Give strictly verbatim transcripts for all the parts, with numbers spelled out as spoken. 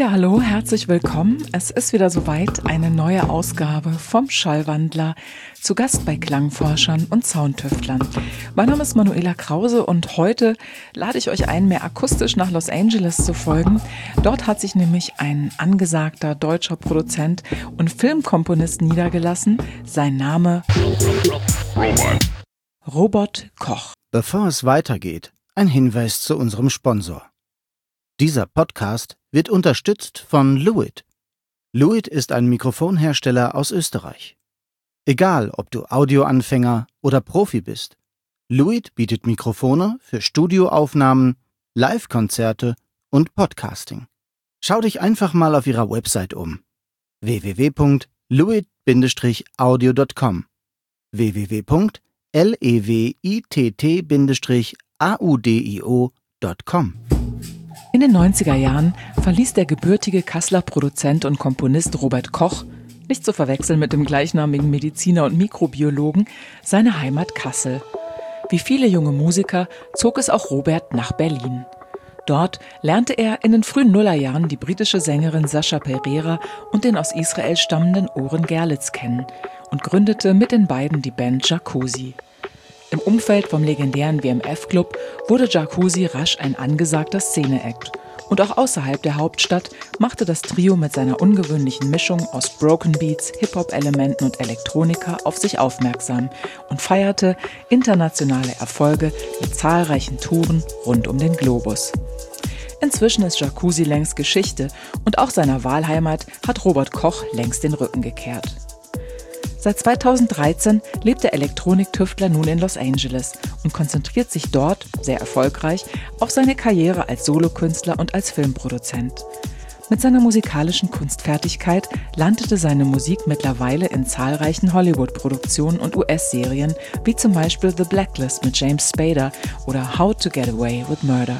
Ja, hallo, herzlich willkommen. Es ist wieder soweit, eine neue Ausgabe vom Schallwandler, zu Gast bei Klangforschern und Soundtüftlern. Mein Name ist Manuela Krause und heute lade ich euch ein, mehr akustisch nach Los Angeles zu folgen. Dort hat sich nämlich ein angesagter deutscher Produzent und Filmkomponist niedergelassen. Sein Name Robot. Robert Koch. Bevor es weitergeht, ein Hinweis zu unserem Sponsor. Dieser Podcast wird unterstützt von Lewitt. Lewitt ist ein Mikrofonhersteller aus Österreich. Egal, ob du Audioanfänger oder Profi bist, Lewitt bietet Mikrofone für Studioaufnahmen, Live-Konzerte und Podcasting. Schau dich einfach mal auf ihrer Website um. w w w punkt lewitt Bindestrich audio punkt com w w w punkt lewitt Bindestrich audio punkt com. In den neunziger Jahren verließ der gebürtige Kasseler Produzent und Komponist Robert Koch, nicht zu verwechseln mit dem gleichnamigen Mediziner und Mikrobiologen, seine Heimat Kassel. Wie viele junge Musiker zog es auch Robert nach Berlin. Dort lernte er in den frühen Nullerjahren die britische Sängerin Sascha Pereira und den aus Israel stammenden Oren Gerlitz kennen und gründete mit den beiden die Band Jacuzzi. Im Umfeld vom legendären W M F-Club wurde Jacuzzi rasch ein angesagter Szene-Act. Und auch außerhalb der Hauptstadt machte das Trio mit seiner ungewöhnlichen Mischung aus Broken Beats, Hip-Hop-Elementen und Elektronika auf sich aufmerksam und feierte internationale Erfolge mit zahlreichen Touren rund um den Globus. Inzwischen ist Jacuzzi längst Geschichte und auch seiner Wahlheimat hat Robert Koch längst den Rücken gekehrt. Seit zweitausenddreizehn lebt der Elektroniktüftler nun in Los Angeles und konzentriert sich dort, sehr erfolgreich, auf seine Karriere als Solokünstler und als Filmproduzent. Mit seiner musikalischen Kunstfertigkeit landete seine Musik mittlerweile in zahlreichen Hollywood-Produktionen und U S-Serien, wie zum Beispiel The Blacklist mit James Spader oder How to Get Away with Murder.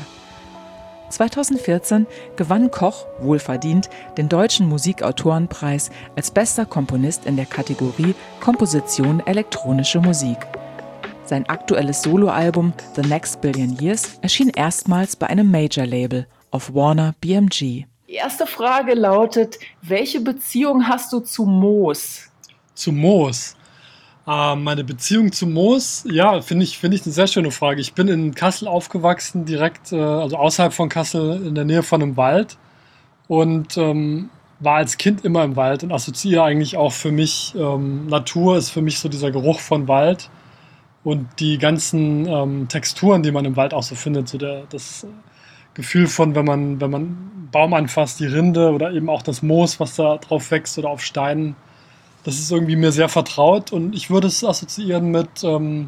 zweitausendvierzehn gewann Koch, wohlverdient, den Deutschen Musikautorenpreis als bester Komponist in der Kategorie Komposition elektronische Musik. Sein aktuelles Soloalbum The Next Billion Years erschien erstmals bei einem Major-Label, auf Warner B M G. Die erste Frage lautet, welche Beziehung hast du zu Moos? Zu Moos? Uh, meine Beziehung zu Moos, ja, finde ich, finde ich eine sehr schöne Frage. Ich bin in Kassel aufgewachsen, direkt, äh, also außerhalb von Kassel, in der Nähe von einem Wald und ähm, war als Kind immer im Wald und assoziiere eigentlich auch für mich, ähm, Natur ist für mich so dieser Geruch von Wald und die ganzen ähm, Texturen, die man im Wald auch so findet, so der, das Gefühl von, wenn man, wenn man einen Baum anfasst, die Rinde oder eben auch das Moos, was da drauf wächst oder auf Steinen. Das ist irgendwie mir sehr vertraut und ich würde es assoziieren mit, ähm,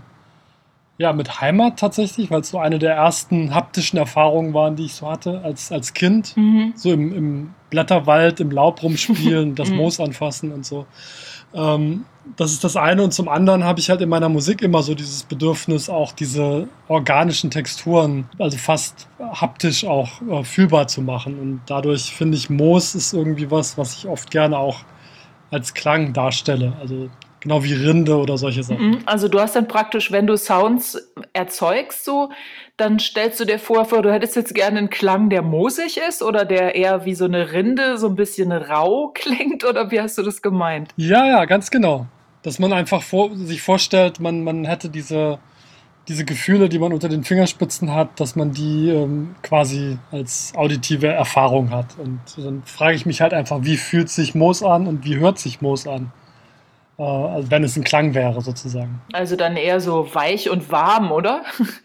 ja, mit Heimat tatsächlich, weil es so eine der ersten haptischen Erfahrungen waren, die ich so hatte als, als Kind. Mhm. So im, im Blätterwald, im Laub rumspielen, das Moos anfassen und so. Ähm, das ist das eine und zum anderen habe ich halt in meiner Musik immer so dieses Bedürfnis, auch diese organischen Texturen, also fast haptisch auch äh, fühlbar zu machen und dadurch finde ich, Moos ist irgendwie was, was ich oft gerne auch als Klang darstelle, also genau wie Rinde oder solche Sachen. Also du hast dann praktisch, wenn du Sounds erzeugst, so, dann stellst du dir vor, du hättest jetzt gerne einen Klang, der moosig ist oder der eher wie so eine Rinde, so ein bisschen rau klingt, oder wie hast du das gemeint? Ja, ja, ganz genau. Dass man einfach vor, sich vorstellt, man, man hätte diese, diese Gefühle, die man unter den Fingerspitzen hat, dass man die ähm, quasi als auditive Erfahrung hat. Und dann frage ich mich halt einfach, wie fühlt sich Moos an und wie hört sich Moos an? Äh, also wenn es ein Klang wäre, sozusagen. Also dann eher so weich und warm, oder?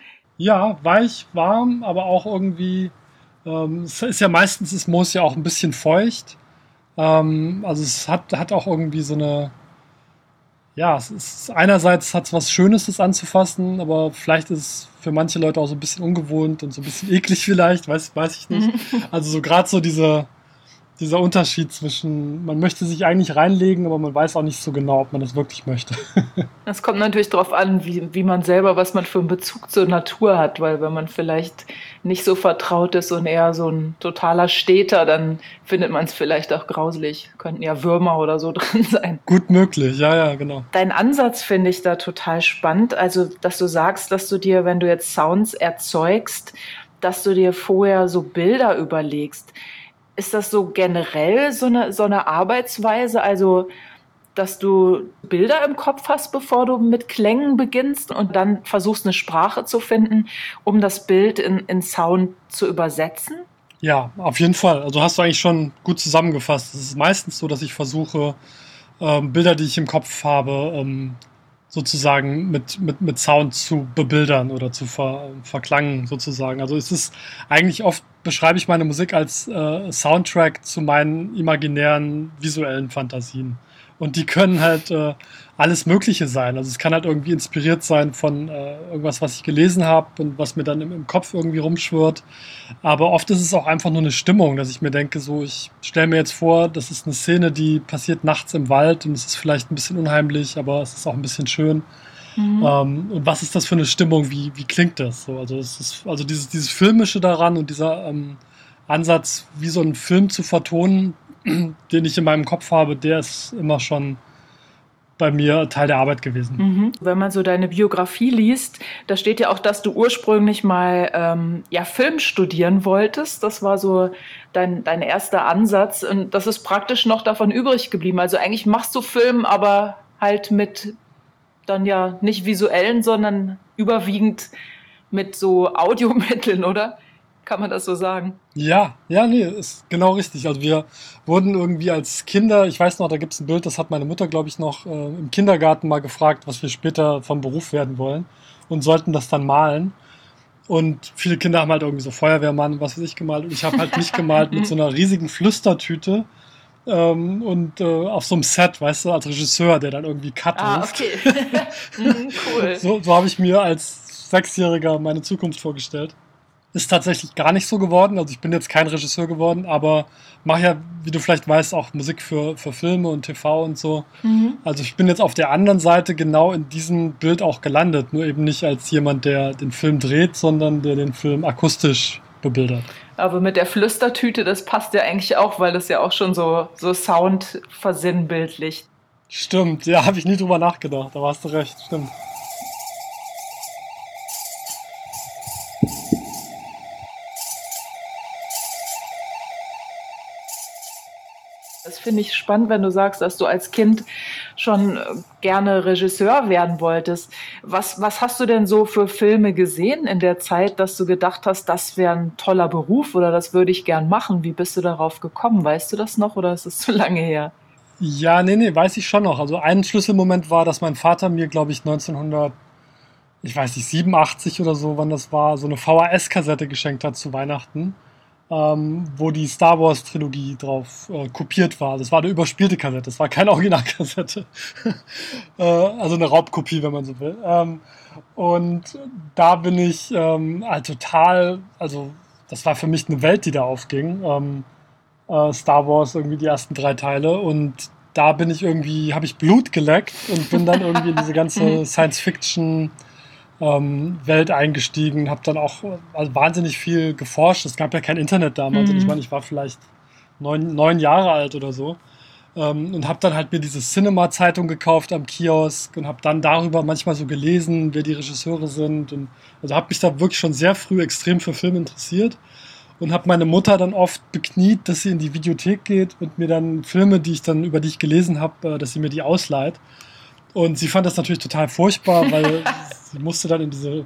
Ja, weich, warm, aber auch irgendwie, ähm, es ist ja meistens, ist Moos ja auch ein bisschen feucht. Ähm, also es hat, hat auch irgendwie so eine, ja, es ist einerseits hat es was Schönes, das anzufassen, aber vielleicht ist es für manche Leute auch so ein bisschen ungewohnt und so ein bisschen eklig vielleicht, weiß, weiß ich nicht. Also so gerade so diese, dieser Unterschied zwischen, man möchte sich eigentlich reinlegen, aber man weiß auch nicht so genau, ob man das wirklich möchte. Es kommt natürlich darauf an, wie, wie man selber, was man für einen Bezug zur Natur hat, weil wenn man vielleicht nicht so vertraut ist und eher so ein totaler Städter, dann findet man es vielleicht auch grauselig. Könnten ja Würmer oder so drin sein. Gut möglich, ja, ja, genau. Dein Ansatz finde ich da total spannend, also dass du sagst, dass du dir, wenn du jetzt Sounds erzeugst, dass du dir vorher so Bilder überlegst. Ist das so generell so eine, so eine Arbeitsweise, also dass du Bilder im Kopf hast, bevor du mit Klängen beginnst und dann versuchst, eine Sprache zu finden, um das Bild in, in Sound zu übersetzen? Ja, auf jeden Fall. Also hast du eigentlich schon gut zusammengefasst. Es ist meistens so, dass ich versuche, ähm, Bilder, die ich im Kopf habe, ähm, sozusagen mit, mit, mit Sound zu bebildern oder zu ver, verklangen sozusagen. Also es ist eigentlich oft, beschreibe ich meine Musik als äh, Soundtrack zu meinen imaginären visuellen Fantasien. Und die können halt äh, alles Mögliche sein. Also es kann halt irgendwie inspiriert sein von äh, irgendwas, was ich gelesen habe und was mir dann im, im Kopf irgendwie rumschwirrt. Aber oft ist es auch einfach nur eine Stimmung, dass ich mir denke, so, ich stelle mir jetzt vor, das ist eine Szene, die passiert nachts im Wald und es ist vielleicht ein bisschen unheimlich, aber es ist auch ein bisschen schön. Mhm. Ähm, und was ist das für eine Stimmung? Wie, wie klingt das? So, also es ist also dieses, dieses Filmische daran und dieser ähm, Ansatz, wie so einen Film zu vertonen, den ich in meinem Kopf habe, der ist immer schon bei mir Teil der Arbeit gewesen. Mhm. Wenn man so deine Biografie liest, da steht ja auch, dass du ursprünglich mal ähm, ja, Film studieren wolltest. Das war so dein, dein erster Ansatz und das ist praktisch noch davon übrig geblieben. Also eigentlich machst du Film, aber halt mit dann ja nicht visuellen, sondern überwiegend mit so Audiomitteln, oder? Kann man das so sagen? Ja, ja, nee, ist genau richtig. Also wir wurden irgendwie als Kinder, ich weiß noch, da gibt es ein Bild, das hat meine Mutter, glaube ich, noch äh, im Kindergarten mal gefragt, was wir später vom Beruf werden wollen und sollten das dann malen. Und viele Kinder haben halt irgendwie so Feuerwehrmann und was weiß ich gemalt. Und ich habe halt mich gemalt mit so einer riesigen Flüstertüte ähm, und äh, auf so einem Set, weißt du, als Regisseur, der dann irgendwie Cut Ah, ruft. okay. Mhm, cool. So, so habe ich mir als Sechsjähriger meine Zukunft vorgestellt. Ist tatsächlich gar nicht so geworden. Also ich bin jetzt kein Regisseur geworden, aber mache ja, wie du vielleicht weißt, auch Musik für, für Filme und T V und so. Mhm. Also ich bin jetzt auf der anderen Seite genau in diesem Bild auch gelandet. Nur eben nicht als jemand, der den Film dreht, sondern der den Film akustisch bebildert. Aber mit der Flüstertüte, das passt ja eigentlich auch, weil das ja auch schon so, so Sound versinnbildlicht. Stimmt, ja, habe ich nie drüber nachgedacht. Da hast du recht, stimmt. Das finde ich spannend, wenn du sagst, dass du als Kind schon gerne Regisseur werden wolltest. Was, was hast du denn so für Filme gesehen in der Zeit, dass du gedacht hast, das wäre ein toller Beruf oder das würde ich gern machen? Wie bist du darauf gekommen? Weißt du das noch oder ist es zu lange her? Ja, nee, nee, weiß ich schon noch. Also ein Schlüsselmoment war, dass mein Vater mir, glaube ich, neunzehnhundert, ich weiß nicht, siebenundachtzig oder so, wann das war, so eine V H S-Kassette geschenkt hat zu Weihnachten. Ähm, wo die Star Wars Trilogie drauf äh, kopiert war. Das war eine überspielte Kassette, das war keine Originalkassette. äh, also eine Raubkopie, wenn man so will. Ähm, und da bin ich ähm, halt total, also das war für mich eine Welt, die da aufging. Ähm, äh, Star Wars, irgendwie die ersten drei Teile. Und da bin ich irgendwie, habe ich Blut geleckt und bin dann irgendwie in diese ganze Science-Fiction Ähm, Welt eingestiegen, habe dann auch also wahnsinnig viel geforscht. Es gab ja kein Internet damals. Mhm. Und ich meine, ich war vielleicht neun, neun Jahre alt oder so ähm, und habe dann halt mir diese Cinema-Zeitung gekauft am Kiosk und habe dann darüber manchmal so gelesen, wer die Regisseure sind. Und also habe mich da wirklich schon sehr früh extrem für Film interessiert und habe meine Mutter dann oft bekniet, dass sie in die Videothek geht und mir dann Filme, die ich dann über die ich gelesen habe, äh, dass sie mir die ausleiht. Und sie fand das natürlich total furchtbar, weil sie musste dann in diese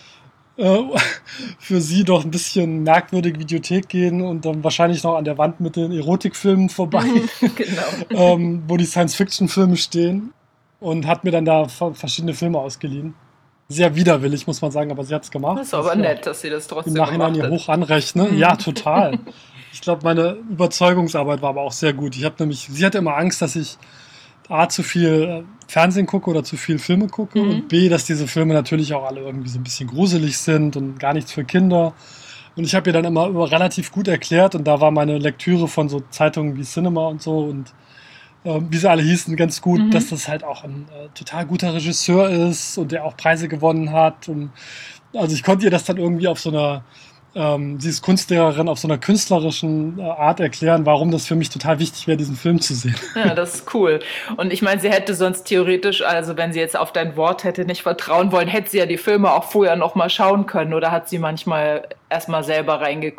äh, für sie doch ein bisschen merkwürdige Videothek gehen und dann wahrscheinlich noch an der Wand mit den Erotikfilmen vorbei, genau. ähm, wo die Science-Fiction-Filme stehen und hat mir dann da verschiedene Filme ausgeliehen. Sehr widerwillig, muss man sagen, aber sie hat es gemacht. Das ist aber das, nett, dass sie das trotzdem im Nachhinein ihr hoch anrechne. Mhm. Ja, total. Ich glaube, meine Überzeugungsarbeit war aber auch sehr gut. Ich habe nämlich, sie hatte immer Angst, dass ich A, zu viel Fernsehen gucke oder zu viel Filme gucke mhm. und B, dass diese Filme natürlich auch alle irgendwie so ein bisschen gruselig sind und gar nichts für Kinder. Und ich habe ihr dann immer, immer relativ gut erklärt und da war meine Lektüre von so Zeitungen wie Cinema und so und äh, wie sie alle hießen, ganz gut, mhm. dass das halt auch ein äh, total guter Regisseur ist und der auch Preise gewonnen hat. Und also ich konnte ihr das dann irgendwie auf so einer Ähm, sie ist Kunstlehrerin, auf so einer künstlerischen äh, Art erklären, warum das für mich total wichtig wäre, diesen Film zu sehen. Ja, das ist cool. Und ich meine, sie hätte sonst theoretisch, also wenn sie jetzt auf dein Wort hätte nicht vertrauen wollen, hätte sie ja die Filme auch vorher noch mal schauen können oder hat sie manchmal erst mal selber reingeguckt?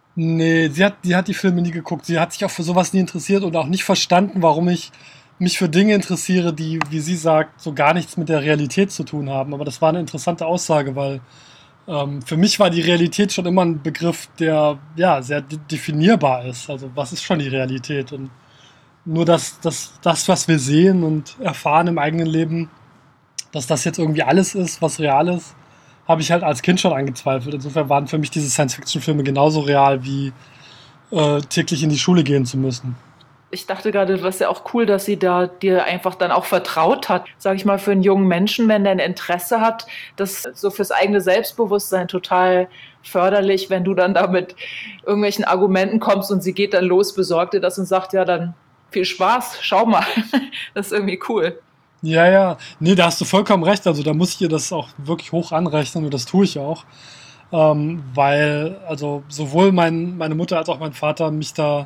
Nee, sie hat, die hat die Filme nie geguckt. Sie hat sich auch für sowas nie interessiert und auch nicht verstanden, warum ich mich für Dinge interessiere, die, wie sie sagt, so gar nichts mit der Realität zu tun haben. Aber das war eine interessante Aussage, weil ähm, für mich war die Realität schon immer ein Begriff, der ja sehr de- definierbar ist. Also was ist schon die Realität? Und nur das, das, das, was wir sehen und erfahren im eigenen Leben, dass das jetzt irgendwie alles ist, was real ist, habe ich halt als Kind schon angezweifelt. Insofern waren für mich diese Science-Fiction-Filme genauso real wie äh, täglich in die Schule gehen zu müssen. Ich dachte gerade, das ist ja auch cool, dass sie da dir einfach dann auch vertraut hat. Sag ich mal, für einen jungen Menschen, wenn der ein Interesse hat, das so fürs eigene Selbstbewusstsein total förderlich, wenn du dann da mit irgendwelchen Argumenten kommst und sie geht dann los, besorgt dir das und sagt, ja, dann viel Spaß, schau mal. Das ist irgendwie cool. Ja, ja. Nee, da hast du vollkommen recht. Also da muss ich ihr das auch wirklich hoch anrechnen und das tue ich auch. Ähm, weil, also sowohl mein, meine Mutter als auch mein Vater mich da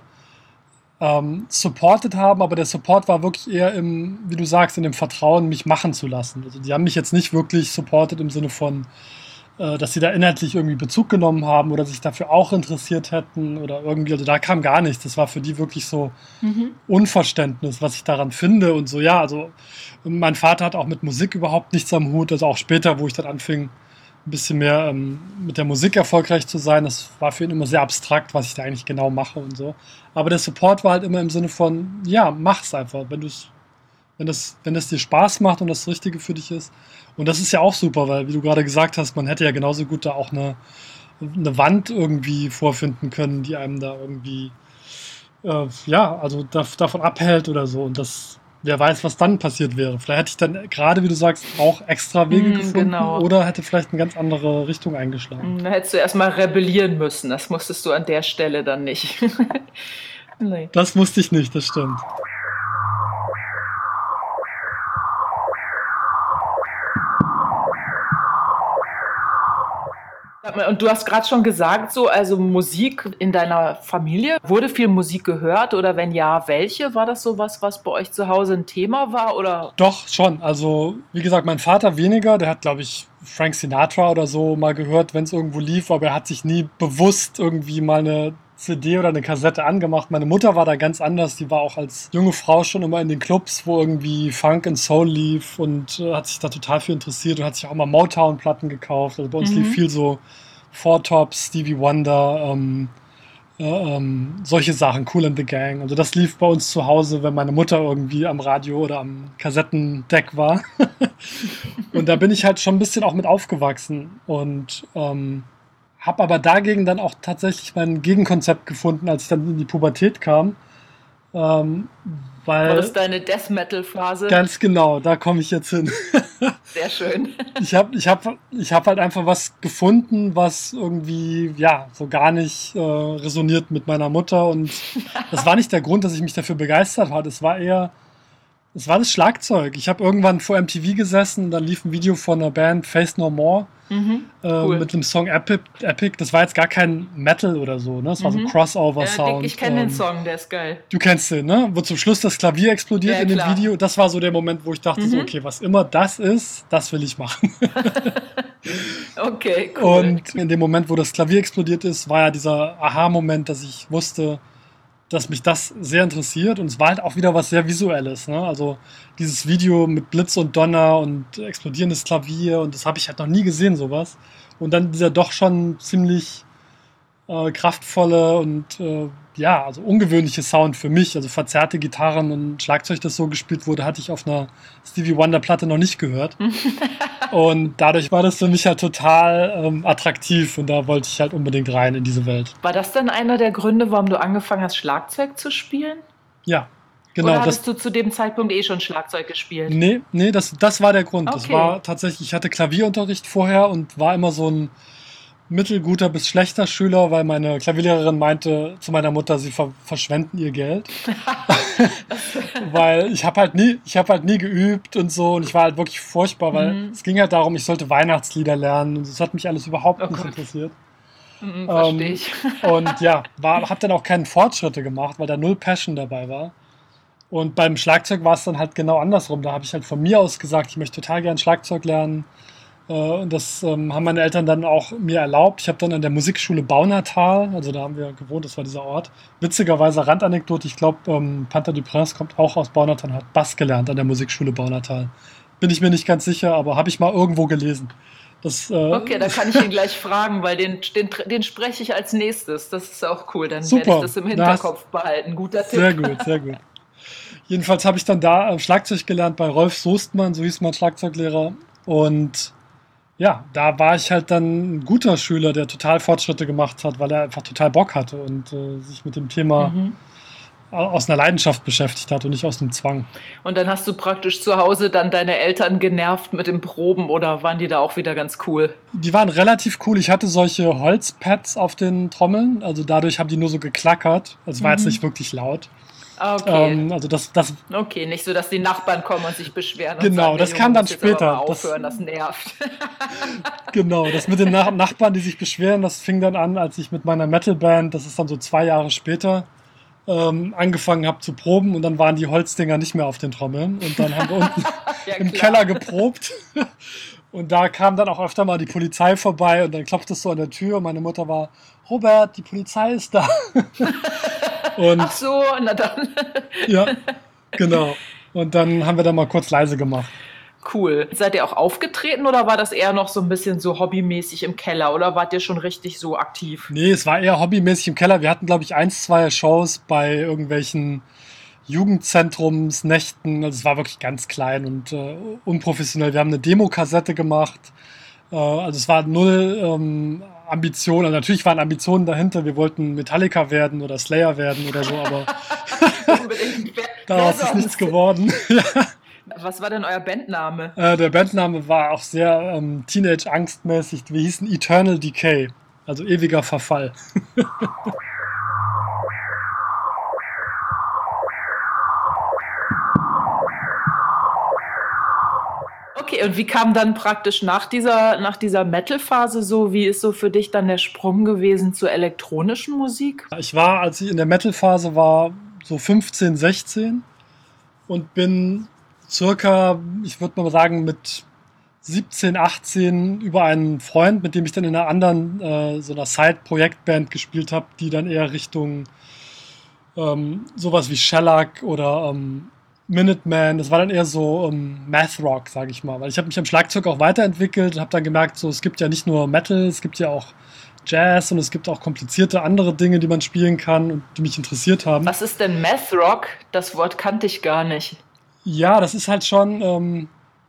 ähm, supported haben, aber der Support war wirklich eher im, wie du sagst, in dem Vertrauen, mich machen zu lassen. Also die haben mich jetzt nicht wirklich supported im Sinne von, äh, dass sie da inhaltlich irgendwie Bezug genommen haben oder sich dafür auch interessiert hätten oder irgendwie, also da kam gar nichts. Das war für die wirklich so mhm. Unverständnis, was ich daran finde und so, ja, also mein Vater hat auch mit Musik überhaupt nichts am Hut, also auch später, wo ich dann anfing, ein bisschen mehr ähm, mit der Musik erfolgreich zu sein. Das war für ihn immer sehr abstrakt, was ich da eigentlich genau mache und so. Aber der Support war halt immer im Sinne von, ja, mach's einfach, wenn du's, wenn das, wenn das dir Spaß macht und das Richtige für dich ist. Und das ist ja auch super, weil, wie du gerade gesagt hast, man hätte ja genauso gut da auch eine, eine Wand irgendwie vorfinden können, die einem da irgendwie, äh, ja, also da, davon abhält oder so. Und das, wer weiß, was dann passiert wäre. Vielleicht hätte ich dann gerade, wie du sagst, auch extra Wege mm, gefunden genau. Oder hätte vielleicht eine ganz andere Richtung eingeschlagen. Da hättest du erstmal rebellieren müssen. Das musstest du an der Stelle dann nicht. Nee. Das musste ich nicht, das stimmt. Und du hast gerade schon gesagt, so, also Musik in deiner Familie, wurde viel Musik gehört oder wenn ja, welche? War das sowas, was bei euch zu Hause ein Thema war? Oder? Doch, schon. Also, wie gesagt, mein Vater weniger, der hat, glaube ich, Frank Sinatra oder so mal gehört, wenn es irgendwo lief, aber er hat sich nie bewusst irgendwie mal eine C D oder eine Kassette angemacht. Meine Mutter war da ganz anders, die war auch als junge Frau schon immer in den Clubs, wo irgendwie Funk und Soul lief und äh, hat sich da total für interessiert und hat sich auch mal Motown-Platten gekauft. Also bei uns mhm. lief viel so Four Tops, Stevie Wonder, ähm, äh, ähm, solche Sachen, Kool and the Gang. Also das lief bei uns zu Hause, wenn meine Mutter irgendwie am Radio oder am Kassettendeck war. Und da bin ich halt schon ein bisschen auch mit aufgewachsen und ähm, habe aber dagegen dann auch tatsächlich mein Gegenkonzept gefunden, als ich dann in die Pubertät kam. Ähm, weil war das deine Death-Metal-Phase? Ganz genau, da komme ich jetzt hin. Sehr schön. Ich habe ich hab, ich hab halt einfach was gefunden, was irgendwie ja so gar nicht äh, resoniert mit meiner Mutter. Und das war nicht der Grund, dass ich mich dafür begeistert habe. Es war eher, es war das Schlagzeug. Ich habe irgendwann vor M T V gesessen, dann lief ein Video von einer Band, Faith No More, mhm, cool. äh, mit dem Song Epic, Epic. Das war jetzt gar kein Metal oder so, ne? Das war mhm. so Crossover-Sound. Ja, ich kenne ähm, den Song, der ist geil. Du kennst den, ne? Wo zum Schluss das Klavier explodiert ja, in dem klar. Video. Das war so der Moment, wo ich dachte, mhm. so, okay, was immer das ist, das will ich machen. Okay, cool. Und in dem Moment, wo das Klavier explodiert ist, war ja dieser Aha-Moment, dass ich wusste, dass mich das sehr interessiert und es war halt auch wieder was sehr Visuelles, ne? Also dieses Video mit Blitz und Donner und explodierendes Klavier und das habe ich halt noch nie gesehen, sowas. Und dann dieser doch schon ziemlich äh, kraftvolle und äh, ja, also ungewöhnliche Sound für mich, also verzerrte Gitarren und Schlagzeug, das so gespielt wurde, hatte ich auf einer Stevie Wonder Platte noch nicht gehört. Und dadurch war das für mich halt total ähm, attraktiv und da wollte ich halt unbedingt rein in diese Welt. War das dann einer der Gründe, warum du angefangen hast, Schlagzeug zu spielen? Ja, genau. Oder hattest das, du zu dem Zeitpunkt eh schon Schlagzeug gespielt? Nee, nee, das, das war der Grund. Okay. Das war tatsächlich, ich hatte Klavierunterricht vorher und war immer so ein mittelguter bis schlechter Schüler, weil meine Klavierlehrerin meinte zu meiner Mutter, sie ver- verschwenden ihr Geld. Weil ich habe halt nie, ich habe halt nie geübt und so und ich war halt wirklich furchtbar, weil mhm. es ging halt darum, ich sollte Weihnachtslieder lernen und das hat mich alles überhaupt oh nicht Gott. interessiert. Mhm, verstehe ich. Ähm, und ja, war, habe dann auch keine Fortschritte gemacht, weil da null Passion dabei war. Und beim Schlagzeug war es dann halt genau andersrum. Da habe ich halt von mir aus gesagt, ich möchte total gern Schlagzeug lernen. Und das ähm, haben meine Eltern dann auch mir erlaubt. Ich habe dann an der Musikschule Baunatal, also da haben wir gewohnt, das war dieser Ort. Witzigerweise, Randanekdote, ich glaube, ähm, Panther du Prince kommt auch aus Baunatal und hat Bass gelernt an der Musikschule Baunatal. Bin ich mir nicht ganz sicher, aber habe ich mal irgendwo gelesen. Das, äh, okay, da kann ich ihn gleich fragen, weil den, den, den spreche ich als nächstes. Das ist auch cool, dann super, werde ich das im Hinterkopf das, behalten. Guter Tipp. Sehr gut, sehr gut. Jedenfalls habe ich dann da Schlagzeug gelernt bei Rolf Soestmann, so hieß mein Schlagzeuglehrer. Und ja, da war ich halt dann ein guter Schüler, der total Fortschritte gemacht hat, weil er einfach total Bock hatte und äh, sich mit dem Thema mhm. aus einer Leidenschaft beschäftigt hat und nicht aus einem Zwang. Und dann hast du praktisch zu Hause dann deine Eltern genervt mit den Proben oder waren die da auch wieder ganz cool? Die waren relativ cool. Ich hatte solche Holzpads auf den Trommeln, also dadurch haben die nur so geklackert. Also es war mhm. jetzt nicht wirklich laut. Okay. Ähm, also das, das, okay, nicht so, dass die Nachbarn kommen und sich beschweren. Und genau, sagen, das kam dann später. Aufhören, das, das nervt. Genau, das mit den Nach- Nachbarn, die sich beschweren, das fing dann an, als ich mit meiner Metalband, das ist dann so zwei Jahre später, ähm, angefangen habe zu proben und dann waren die Holzdinger nicht mehr auf den Trommeln und dann haben wir unten ja, im Keller geprobt und da kam dann auch öfter mal die Polizei vorbei und dann klopfte es so an der Tür und meine Mutter war, Robert, die Polizei ist da. Und, ach so, na dann. Ja, genau. Und dann haben wir dann mal kurz leise gemacht. Cool. Seid ihr auch aufgetreten oder war das eher noch so ein bisschen so hobbymäßig im Keller oder wart ihr schon richtig so aktiv? Nee, es war eher hobbymäßig im Keller. Wir hatten, glaube ich, eins, zwei Shows bei irgendwelchen Jugendzentrumsnächten. Also es war wirklich ganz klein und äh, unprofessionell. Wir haben eine Demokassette gemacht. Äh, also es war null ähm, Ambitionen. Also natürlich waren Ambitionen dahinter. Wir wollten Metallica werden oder Slayer werden oder so, aber daraus ist nichts geworden. Was war denn euer Bandname? Äh, der Bandname war auch sehr ähm, Teenage-Angstmäßig. Wir hießen Eternal Decay, also ewiger Verfall. Okay, und wie kam dann praktisch nach dieser, nach dieser Metal-Phase so, wie ist so für dich dann der Sprung gewesen zur elektronischen Musik? Ich war, als ich in der Metal-Phase war, so fünfzehn, sechzehn und bin circa, ich würde mal sagen, mit siebzehn, achtzehn über einen Freund, mit dem ich dann in einer anderen, äh, so einer Side-Projektband gespielt habe, die dann eher Richtung ähm, sowas wie Shellac oder ähm, Minuteman, das war dann eher so ähm, Math Rock, sage ich mal, weil ich habe mich am Schlagzeug auch weiterentwickelt und habe dann gemerkt, so es gibt ja nicht nur Metal, es gibt ja auch Jazz und es gibt auch komplizierte andere Dinge, die man spielen kann und die mich interessiert haben. Was ist denn Math Rock? Das Wort kannte ich gar nicht. Ja, das ist halt schon, ähm,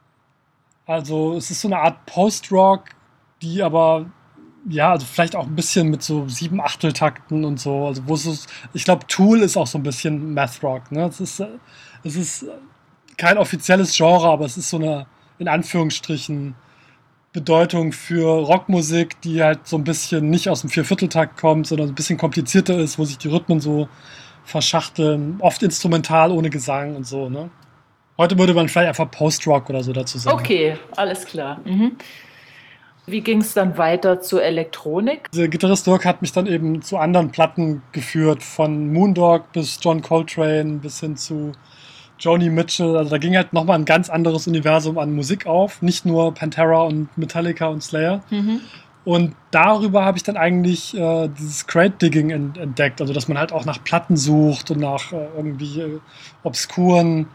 also es ist so eine Art Post-Rock, die aber, ja, also vielleicht auch ein bisschen mit so sieben Achteltakten und so, also wo es ist, ich glaube Tool ist auch so ein bisschen Math Rock, ne, es ist, es ist kein offizielles Genre, aber es ist so eine, in Anführungsstrichen, Bedeutung für Rockmusik, die halt so ein bisschen nicht aus dem Viervierteltakt kommt, sondern ein bisschen komplizierter ist, wo sich die Rhythmen so verschachteln, oft instrumental, ohne Gesang und so, ne. Heute würde man vielleicht einfach Post-Rock oder so dazu sagen. Okay, alles klar. Mhm. Wie ging es dann weiter zur Elektronik? Der Gitarrist Dirk hat mich dann eben zu anderen Platten geführt, von Moondog bis John Coltrane bis hin zu Joni Mitchell. Also da ging halt nochmal ein ganz anderes Universum an Musik auf, nicht nur Pantera und Metallica und Slayer. Mhm. Und darüber habe ich dann eigentlich äh, dieses Crate-Digging entdeckt, also dass man halt auch nach Platten sucht und nach äh, irgendwie äh, obskuren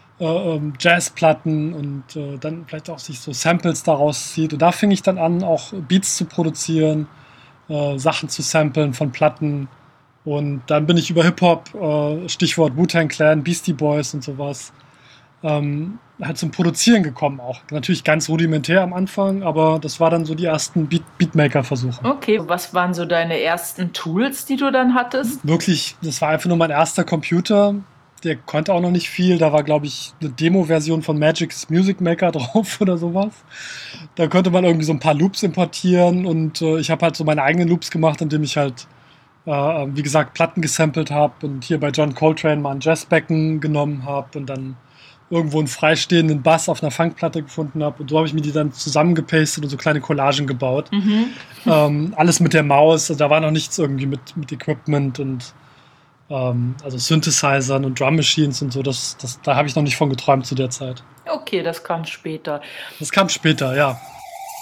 Jazzplatten und äh, dann vielleicht auch sich so Samples daraus zieht. Und da fing ich dann an, auch Beats zu produzieren, äh, Sachen zu samplen von Platten. Und dann bin ich über Hip-Hop, äh, Stichwort Wu-Tang Clan, Beastie Boys und sowas, ähm, halt zum Produzieren gekommen auch. Natürlich ganz rudimentär am Anfang, aber das war dann so die ersten Beat- Beatmaker-Versuche. Okay, was waren so deine ersten Tools, die du dann hattest? Wirklich, das war einfach nur mein erster Computer. Der konnte auch noch nicht viel. Da war, glaube ich, eine Demo-Version von Magic's Music Maker drauf oder sowas. Da konnte man irgendwie so ein paar Loops importieren und äh, ich habe halt so meine eigenen Loops gemacht, indem ich halt, äh, wie gesagt, Platten gesampelt habe und hier bei John Coltrane mal ein Jazzbecken genommen habe und dann irgendwo einen freistehenden Bass auf einer Funkplatte gefunden habe. Und so habe ich mir die dann zusammengepastet und so kleine Collagen gebaut. Mhm. Ähm, alles mit der Maus. Also da war noch nichts irgendwie mit, mit Equipment und also Synthesizern und Drum Machines und so, das, das, da habe ich noch nicht von geträumt zu der Zeit. Okay, das kam später. Das kam später, ja.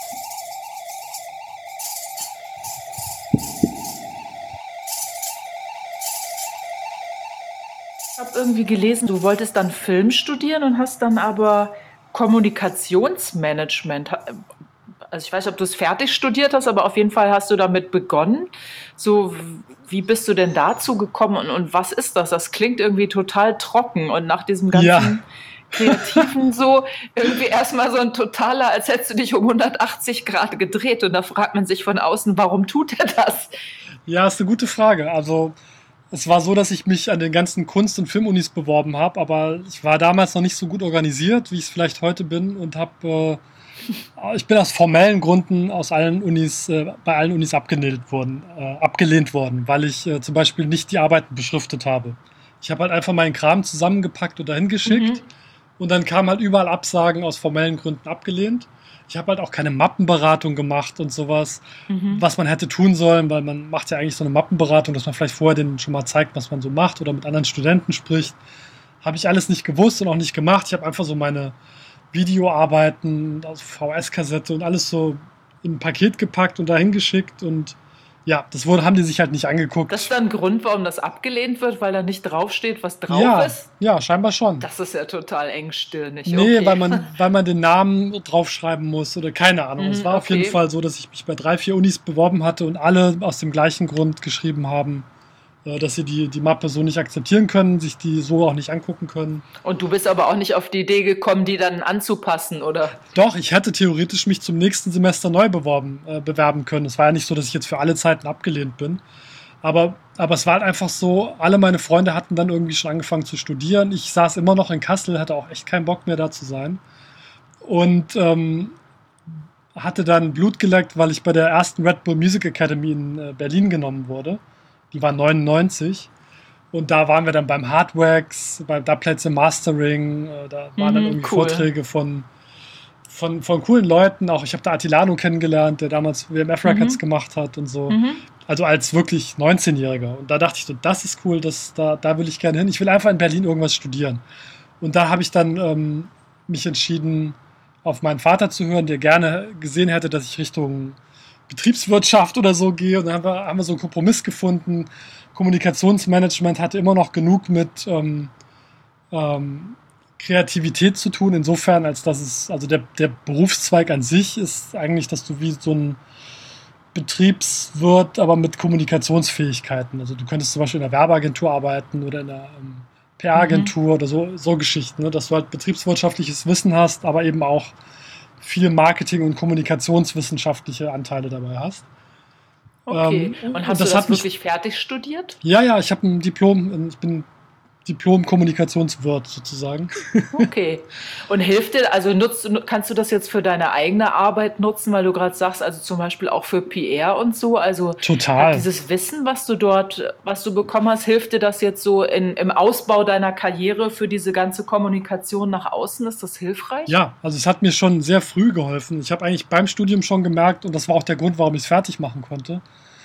irgendwie gelesen, du wolltest dann Film studieren und hast dann aber Kommunikationsmanagement. Also ich weiß nicht, ob du es fertig studiert hast, aber auf jeden Fall hast du damit begonnen. So, wie bist du denn dazu gekommen und, und was ist das? Das klingt irgendwie total trocken und nach diesem ganzen Ja. Kreativen so irgendwie erstmal so ein totaler, als hättest du dich um hundertachtzig Grad gedreht und da fragt man sich von außen, warum tut er das? Ja, ist eine gute Frage. Also es war so, dass ich mich an den ganzen Kunst- und Filmunis beworben habe, aber ich war damals noch nicht so gut organisiert, wie ich es vielleicht heute bin und habe, äh, ich bin aus formellen Gründen aus allen Unis, äh, bei allen Unis abgelehnt worden, äh, abgelehnt worden, weil ich äh, zum Beispiel nicht die Arbeiten beschriftet habe. Ich habe halt einfach meinen Kram zusammengepackt und dahin geschickt Mhm. und dann kamen halt überall Absagen aus formellen Gründen abgelehnt. Ich habe halt auch keine Mappenberatung gemacht und sowas, Mhm. was man hätte tun sollen, weil man macht ja eigentlich so eine Mappenberatung, dass man vielleicht vorher denen schon mal zeigt, was man so macht oder mit anderen Studenten spricht. Habe ich alles nicht gewusst und auch nicht gemacht. Ich habe einfach so meine Videoarbeiten aus V S-Kassette und alles so in ein Paket gepackt und dahin geschickt und ja, das wurde, haben die sich halt nicht angeguckt. Das ist dann ein Grund, warum das abgelehnt wird, weil da nicht draufsteht, was drauf ja, ist? ja, scheinbar schon. Das ist ja total engstirnig. Nee, okay. weil man, weil man den Namen draufschreiben muss oder keine Ahnung. Mhm, es war auf jeden okay. Fall so, dass ich mich bei drei, vier Unis beworben hatte und alle aus dem gleichen Grund geschrieben haben, äh, dass sie die, die Mappe so nicht akzeptieren können, sich die so auch nicht angucken können. Und du bist aber auch nicht auf die Idee gekommen, die dann anzupassen, oder? Doch, ich hätte theoretisch mich zum nächsten Semester neu beworben, äh, bewerben können. Es war ja nicht so, dass ich jetzt für alle Zeiten abgelehnt bin. Aber, aber es war halt einfach so, alle meine Freunde hatten dann irgendwie schon angefangen zu studieren. Ich saß immer noch in Kassel, hatte auch echt keinen Bock mehr da zu sein. Und ähm, hatte dann Blut geleckt, weil ich bei der ersten Red Bull Music Academy in äh, Berlin genommen wurde. Die war neunundneunzig. Und da waren wir dann beim Hardwax, bei Dubplates im Mastering. Äh, da waren Mhm, dann irgendwie cool. Vorträge von, von, von coolen Leuten. Auch ich habe da Attilano kennengelernt, der damals W M F Records Mhm. gemacht hat und so. Mhm. Also als wirklich neunzehnjähriger. Und da dachte ich so, das ist cool, das, da, da will ich gerne hin. Ich will einfach in Berlin irgendwas studieren. Und da habe ich dann ähm, mich entschieden, auf meinen Vater zu hören, der gerne gesehen hätte, dass ich Richtung Betriebswirtschaft oder so gehe. Und dann haben wir, haben wir so einen Kompromiss gefunden. Kommunikationsmanagement hatte immer noch genug mit ähm, ähm, Kreativität zu tun, insofern, als dass es, also der, der Berufszweig an sich ist eigentlich, dass du wie so ein Betriebswirt, aber mit Kommunikationsfähigkeiten. Also du könntest zum Beispiel in einer Werbeagentur arbeiten oder in einer ähm, P R-Agentur Mhm. oder so, so Geschichten, ne? Dass du halt betriebswirtschaftliches Wissen hast, aber eben auch viel Marketing- und kommunikationswissenschaftliche Anteile dabei hast. Okay. Ähm, Und und hast das du das hat mich- wirklich fertig studiert? Ja, ja, ich habe ein Diplom, ich bin Diplom-Kommunikationswirt sozusagen. Okay. Und hilft dir, also nutzt, du- kannst du das jetzt für deine eigene Arbeit nutzen, weil du gerade sagst, also zum Beispiel auch für P R und so, also Total. hat dieses Wissen, was du dort, was du bekommen hast, hilft dir das jetzt so in, im Ausbau deiner Karriere für diese ganze Kommunikation nach außen? Ist das hilfreich? Ja, also es hat mir schon sehr früh geholfen. Ich habe eigentlich beim Studium schon gemerkt, und das war auch der Grund, warum ich es fertig machen konnte,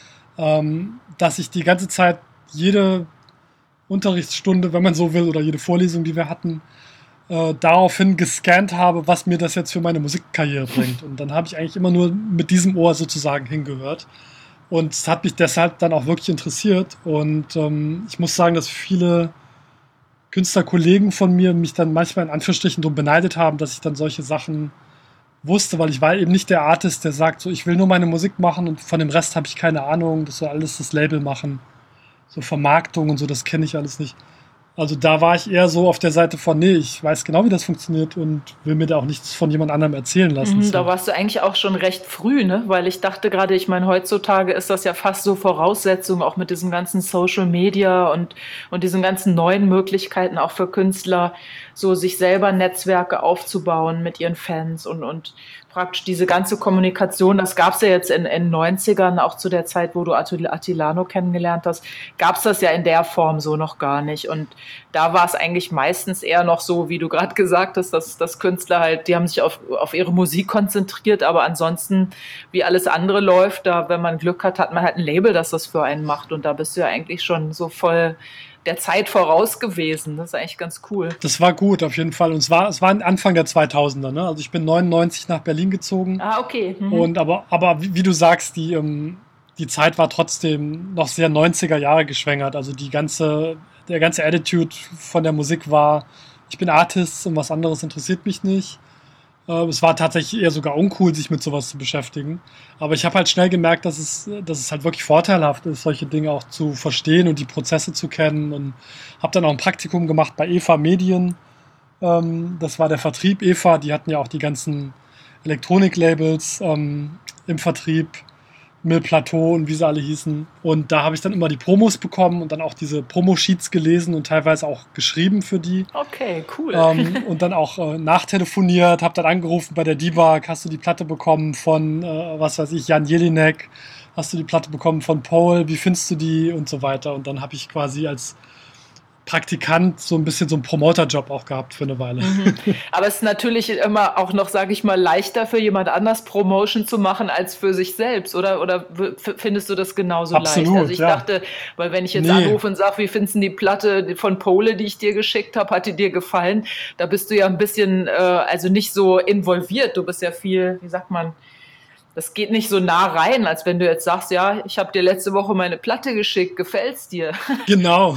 ähm, dass ich die ganze Zeit jede Unterrichtsstunde, wenn man so will, oder jede Vorlesung, die wir hatten, äh, daraufhin gescannt habe, was mir das jetzt für meine Musikkarriere bringt. Und dann habe ich eigentlich immer nur mit diesem Ohr sozusagen hingehört. Und es hat mich deshalb dann auch wirklich interessiert. Und ähm, ich muss sagen, dass viele Künstlerkollegen von mir mich dann manchmal in Anführungsstrichen darum beneidet haben, dass ich dann solche Sachen wusste, weil ich war eben nicht der Artist, der sagt, so ich will nur meine Musik machen und von dem Rest habe ich keine Ahnung, das soll alles das Label machen. So Vermarktung und so, das kenne ich alles nicht. Also da war ich eher so auf der Seite von, nee, ich weiß genau, wie das funktioniert und will mir da auch nichts von jemand anderem erzählen lassen. Mhm, So. da warst du eigentlich auch schon recht früh, ne? Weil ich dachte gerade, ich meine, heutzutage ist das ja fast so Voraussetzung, auch mit diesem ganzen Social Media und, und diesen ganzen neuen Möglichkeiten auch für Künstler, so sich selber Netzwerke aufzubauen mit ihren Fans und, und praktisch diese ganze Kommunikation, das gab es ja jetzt in den neunzigern, auch zu der Zeit, wo du Attil- Attilano kennengelernt hast, gab es das ja in der Form so noch gar nicht. Und da war es eigentlich meistens eher noch so, wie du gerade gesagt hast, dass, dass Künstler halt, die haben sich auf, auf ihre Musik konzentriert, aber ansonsten, wie alles andere läuft, da, wenn man Glück hat, hat man halt ein Label, das das für einen macht. Und da bist du ja eigentlich schon so voll der Zeit voraus gewesen. Das ist eigentlich ganz cool. Das war gut, auf jeden Fall. Und es war, es war Anfang der zweitausender, ne? Also ich bin neunundneunzig nach Berlin gezogen. Ah, okay. Mhm. Und aber, aber wie, wie du sagst, die, ähm, die Zeit war trotzdem noch sehr neunziger Jahre geschwängert. Also die ganze, der ganze Attitude von der Musik war, ich bin Artist und was anderes interessiert mich nicht. Äh, es war tatsächlich eher sogar uncool, sich mit sowas zu beschäftigen. Aber ich habe halt schnell gemerkt, dass es, dass es halt wirklich vorteilhaft ist, solche Dinge auch zu verstehen und die Prozesse zu kennen. Und habe dann auch ein Praktikum gemacht bei Eva Medien. Ähm, das war der Vertrieb Eva. Die hatten ja auch die ganzen Elektroniklabels ähm, im Vertrieb. Mill Plateau und wie sie alle hießen. Und da habe ich dann immer die Promos bekommen und dann auch diese Promosheets gelesen und teilweise auch geschrieben für die. Okay, cool. Ähm, und dann auch äh, nachtelefoniert, habe dann angerufen bei der D-Bag, hast du die Platte bekommen von, äh, was weiß ich, Jan Jelinek, hast du die Platte bekommen von Paul, wie findest du die und so weiter. Und dann habe ich quasi als Praktikant so ein bisschen so einen Promoter-Job auch gehabt für eine Weile. Mhm. Aber es ist natürlich immer auch noch, sage ich mal, leichter für jemand anders Promotion zu machen als für sich selbst, oder? Oder findest du das genauso Absolut, leicht? Also ich ja. dachte, weil wenn ich jetzt Nee. anrufe und sage, wie findest du die Platte von Pole, die ich dir geschickt habe, hat die dir gefallen? Da bist du ja ein bisschen, äh, also nicht so involviert. Du bist ja viel, wie sagt man, das geht nicht so nah rein, als wenn du jetzt sagst, ja, ich habe dir letzte Woche meine Platte geschickt, gefällt's dir? Genau.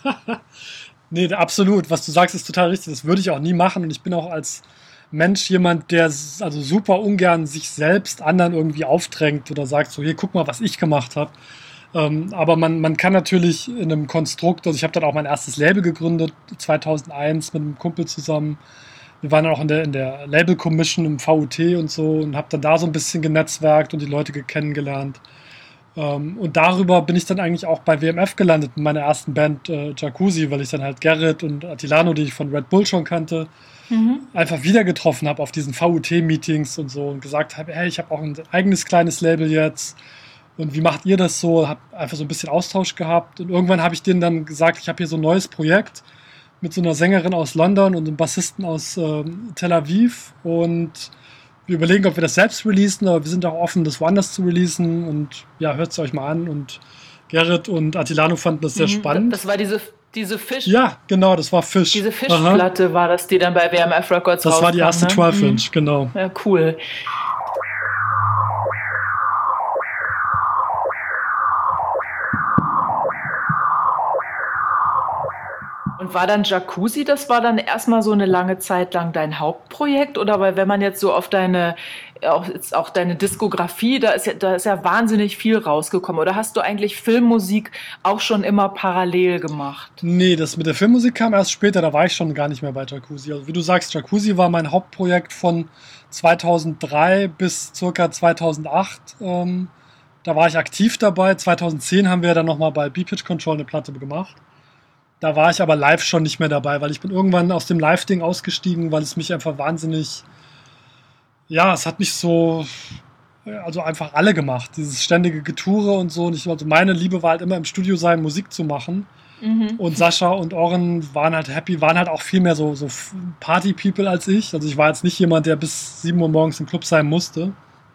Nee, absolut. Was du sagst, ist total richtig. Das würde ich auch nie machen. Und ich bin auch als Mensch jemand, der s- also super ungern sich selbst anderen irgendwie aufdrängt oder sagt so, hier, guck mal, was ich gemacht habe. Ähm, aber man, man kann natürlich in einem Konstrukt, also ich habe dann auch mein erstes Label gegründet, zweitausendeins mit einem Kumpel zusammen. Wir waren dann auch in der, in der Label Commission im V U T und so und habe dann da so ein bisschen genetzwerkt und die Leute ge- kennengelernt. Ähm, und darüber bin ich dann eigentlich auch bei W M F gelandet mit meiner ersten Band äh, Jacuzzi, weil ich dann halt Gerrit und Attilano, die ich von Red Bull schon kannte, einfach wieder getroffen habe auf diesen V U T-Meetings und so und gesagt habe, hey, ich habe auch ein eigenes kleines Label jetzt und wie macht ihr das so? Habe einfach so ein bisschen Austausch gehabt und irgendwann habe ich denen dann gesagt, ich habe hier so ein neues Projekt mit so einer Sängerin aus London und einem Bassisten aus ähm, Tel Aviv und wir überlegen, ob wir das selbst releasen, aber wir sind auch offen, das woanders zu releasen und ja, hört es euch mal an und Gerrit und Attilano fanden das sehr Mhm. spannend. Das war diese, diese Fisch, Ja, genau, das war Fisch. diese Aha. Fischplatte war das, die dann bei W M F Records Das war die erste rauskam, ne? zwölf Inch, genau. Ja, cool. Und war dann Jacuzzi, das war dann erstmal so eine lange Zeit lang dein Hauptprojekt? Oder weil wenn man jetzt so auf deine, auch, jetzt auch deine Diskografie, da ist ja, da ist ja wahnsinnig viel rausgekommen. Oder hast du eigentlich Filmmusik auch schon immer parallel gemacht? Nee, das mit der Filmmusik kam erst später, da war ich schon gar nicht mehr bei Jacuzzi. Also wie du sagst, Jacuzzi war mein Hauptprojekt von zweitausenddrei bis circa zweitausendacht. Ähm, da war ich aktiv dabei. zweitausendzehn haben wir dann nochmal bei B-Pitch Control eine Platte gemacht. Da war ich aber live schon nicht mehr dabei, weil ich bin irgendwann aus dem Live-Ding ausgestiegen, weil es mich einfach wahnsinnig, ja, es hat mich so, also einfach alle gemacht, dieses ständige Getoure und so. Und ich, also meine Liebe war halt immer im Studio sein, Musik zu machen. Mhm. Und Sascha und Orren waren halt happy, waren halt auch viel mehr so, so Party-People als ich. Also ich war jetzt nicht jemand, der bis sieben Uhr morgens im Club sein musste.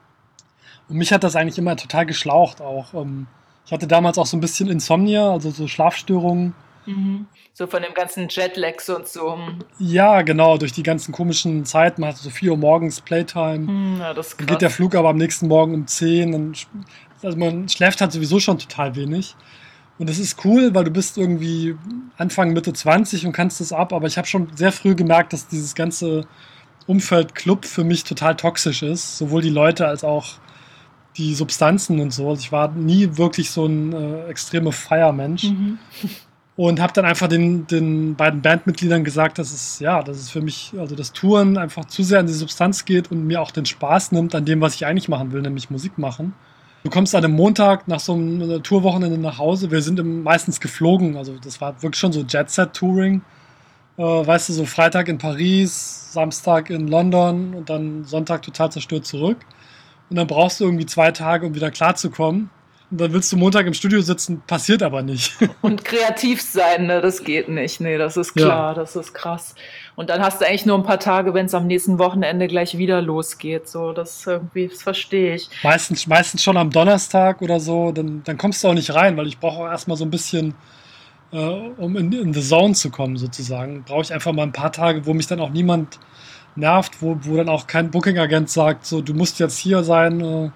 Und mich hat das eigentlich immer total geschlaucht auch. Ähm, Ich hatte damals auch so ein bisschen Insomnia, also so Schlafstörungen. Mhm. So von dem ganzen Jetlags und so. Ja, genau, durch die ganzen komischen Zeiten. Man hatte so vier Uhr morgens Playtime. Hm, ja, das ist Dann krass. geht der Flug aber am nächsten Morgen um zehn. Dann, sch- also man schläft halt sowieso schon total wenig. Und das ist cool, weil du bist irgendwie Anfang, Mitte zwanzig und kannst das ab. Aber ich habe schon sehr früh gemerkt, dass dieses ganze Umfeld Club für mich total toxisch ist. Sowohl die Leute als auch die Substanzen und so. Also ich war nie wirklich so ein äh, extreme Feiermensch. Mhm. Und habe dann einfach den, den beiden Bandmitgliedern gesagt, dass es, ja, dass es für mich, also das Touren einfach zu sehr an die Substanz geht und mir auch den Spaß nimmt an dem, was ich eigentlich machen will, nämlich Musik machen. Du kommst an einem Montag nach so einem Tourwochenende nach Hause. Wir sind im, meistens geflogen, also das war wirklich schon so Jet-Set-Touring. Äh, weißt du, so Freitag in Paris, Samstag in London und dann Sonntag total zerstört zurück. Und dann brauchst du irgendwie zwei Tage, um wieder klarzukommen. Und dann willst du Montag im Studio sitzen, passiert aber nicht. Und kreativ sein, ne, das geht nicht. Nee, das ist klar, das ist krass. Und dann hast du eigentlich nur ein paar Tage, wenn es am nächsten Wochenende gleich wieder losgeht. So, das irgendwie, das verstehe ich. Meistens, meistens schon am Donnerstag oder so, dann, dann kommst du auch nicht rein, weil ich brauche auch erstmal so ein bisschen, äh, um in, in the zone zu kommen sozusagen, brauche ich einfach mal ein paar Tage, wo mich dann auch niemand nervt, wo, wo dann auch kein Booking-Agent sagt, so, du musst jetzt hier sein, äh,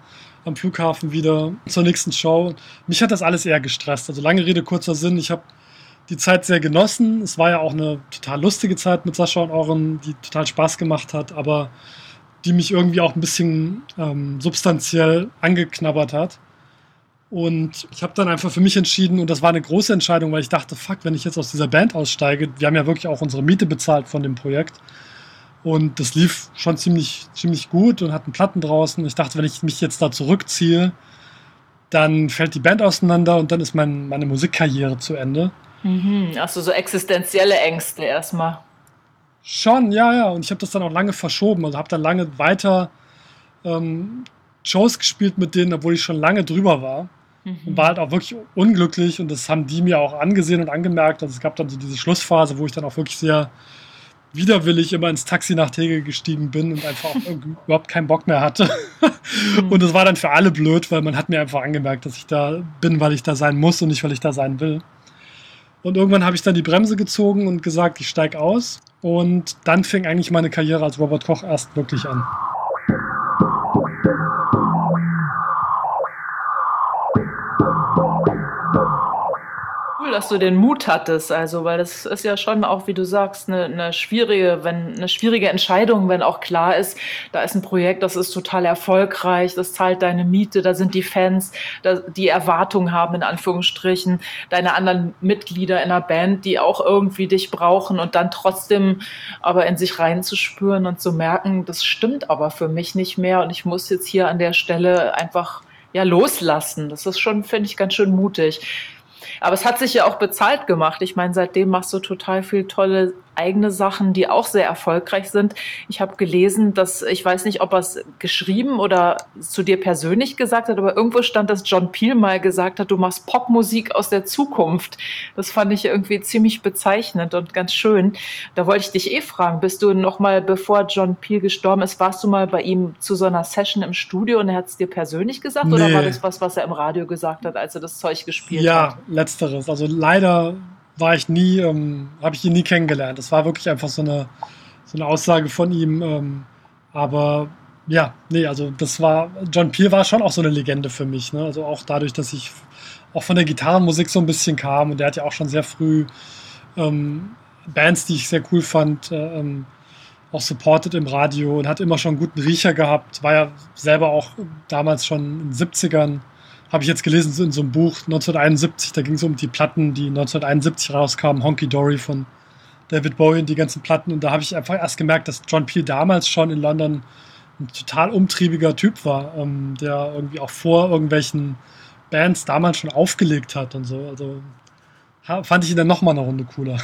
am Flughafen wieder zur nächsten Show. Mich hat das alles eher gestresst. Also lange Rede, kurzer Sinn. Ich habe die Zeit sehr genossen. Es war ja auch eine total lustige Zeit mit Sascha und Oren, die total Spaß gemacht hat, aber die mich irgendwie auch ein bisschen ähm, substanziell angeknabbert hat. Und ich habe dann einfach für mich entschieden, und das war eine große Entscheidung, weil ich dachte, fuck, wenn ich jetzt aus dieser Band aussteige, wir haben ja wirklich auch unsere Miete bezahlt von dem Projekt. Und das lief schon ziemlich, ziemlich gut und hatten Platten draußen. Ich dachte, wenn ich mich jetzt da zurückziehe, dann fällt die Band auseinander und dann ist mein, meine Musikkarriere zu Ende. Mhm. Also so existenzielle Ängste erstmal. Schon, ja, ja. Und ich habe das dann auch lange verschoben. Also habe dann lange weiter ähm, Shows gespielt mit denen, obwohl ich schon lange drüber war. Mhm. Und war halt auch wirklich unglücklich. Und das haben die mir auch angesehen und angemerkt. Also es gab dann so diese Schlussphase, wo ich dann auch wirklich sehr widerwillig immer ins Taxi nach Tegel gestiegen bin und einfach auch überhaupt keinen Bock mehr hatte. Mhm. Und das war dann für alle blöd, weil man hat mir einfach angemerkt, dass ich da bin, weil ich da sein muss und nicht, weil ich da sein will. Und irgendwann habe ich dann die Bremse gezogen und gesagt, ich steige aus. Und dann fing eigentlich meine Karriere als Robert Koch erst wirklich an. Cool, dass du den Mut hattest, also, weil das ist ja schon auch, wie du sagst, eine, eine schwierige, wenn eine schwierige Entscheidung, wenn auch klar ist, da ist ein Projekt, das ist total erfolgreich, das zahlt deine Miete, da sind die Fans, da, die Erwartungen haben, in Anführungsstrichen, deine anderen Mitglieder in der Band, die auch irgendwie dich brauchen und dann trotzdem aber in sich reinzuspüren und zu merken, das stimmt aber für mich nicht mehr und ich muss jetzt hier an der Stelle einfach ja loslassen. Das ist schon, finde ich, ganz schön mutig. Aber es hat sich ja auch bezahlt gemacht. Ich meine, seitdem machst du total viel tolle eigene Sachen, die auch sehr erfolgreich sind. Ich habe gelesen, dass, ich weiß nicht, ob er es geschrieben oder zu dir persönlich gesagt hat, aber irgendwo stand, dass John Peel mal gesagt hat, du machst Popmusik aus der Zukunft. Das fand ich irgendwie ziemlich bezeichnend und ganz schön. Da wollte ich dich eh fragen, bist du noch mal, bevor John Peel gestorben ist, warst du mal bei ihm zu so einer Session im Studio und er hat es dir persönlich gesagt? Nee. Oder war das was, was er im Radio gesagt hat, als er das Zeug gespielt ja, hat? Ja, letzteres. Also leider war ich nie, ähm, habe ich ihn nie kennengelernt. Das war wirklich einfach so eine, so eine Aussage von ihm. Ähm, aber ja, nee, also das war, John Peel war schon auch so eine Legende für mich. Ne? Also auch dadurch, dass ich auch von der Gitarrenmusik so ein bisschen kam und der hat ja auch schon sehr früh ähm, Bands, die ich sehr cool fand, äh, ähm, auch supported im Radio und hat immer schon einen guten Riecher gehabt. War ja selber auch damals schon in den siebzigern, habe ich jetzt gelesen in so einem Buch neunzehnhunderteinundsiebzig, da ging es um die Platten, die neunzehnhunderteinundsiebzig rauskamen, Honky Dory von David Bowie und die ganzen Platten. Und da habe ich einfach erst gemerkt, dass John Peel damals schon in London ein total umtriebiger Typ war, ähm, der irgendwie auch vor irgendwelchen Bands damals schon aufgelegt hat und so. Also fand ich ihn dann nochmal eine Runde cooler.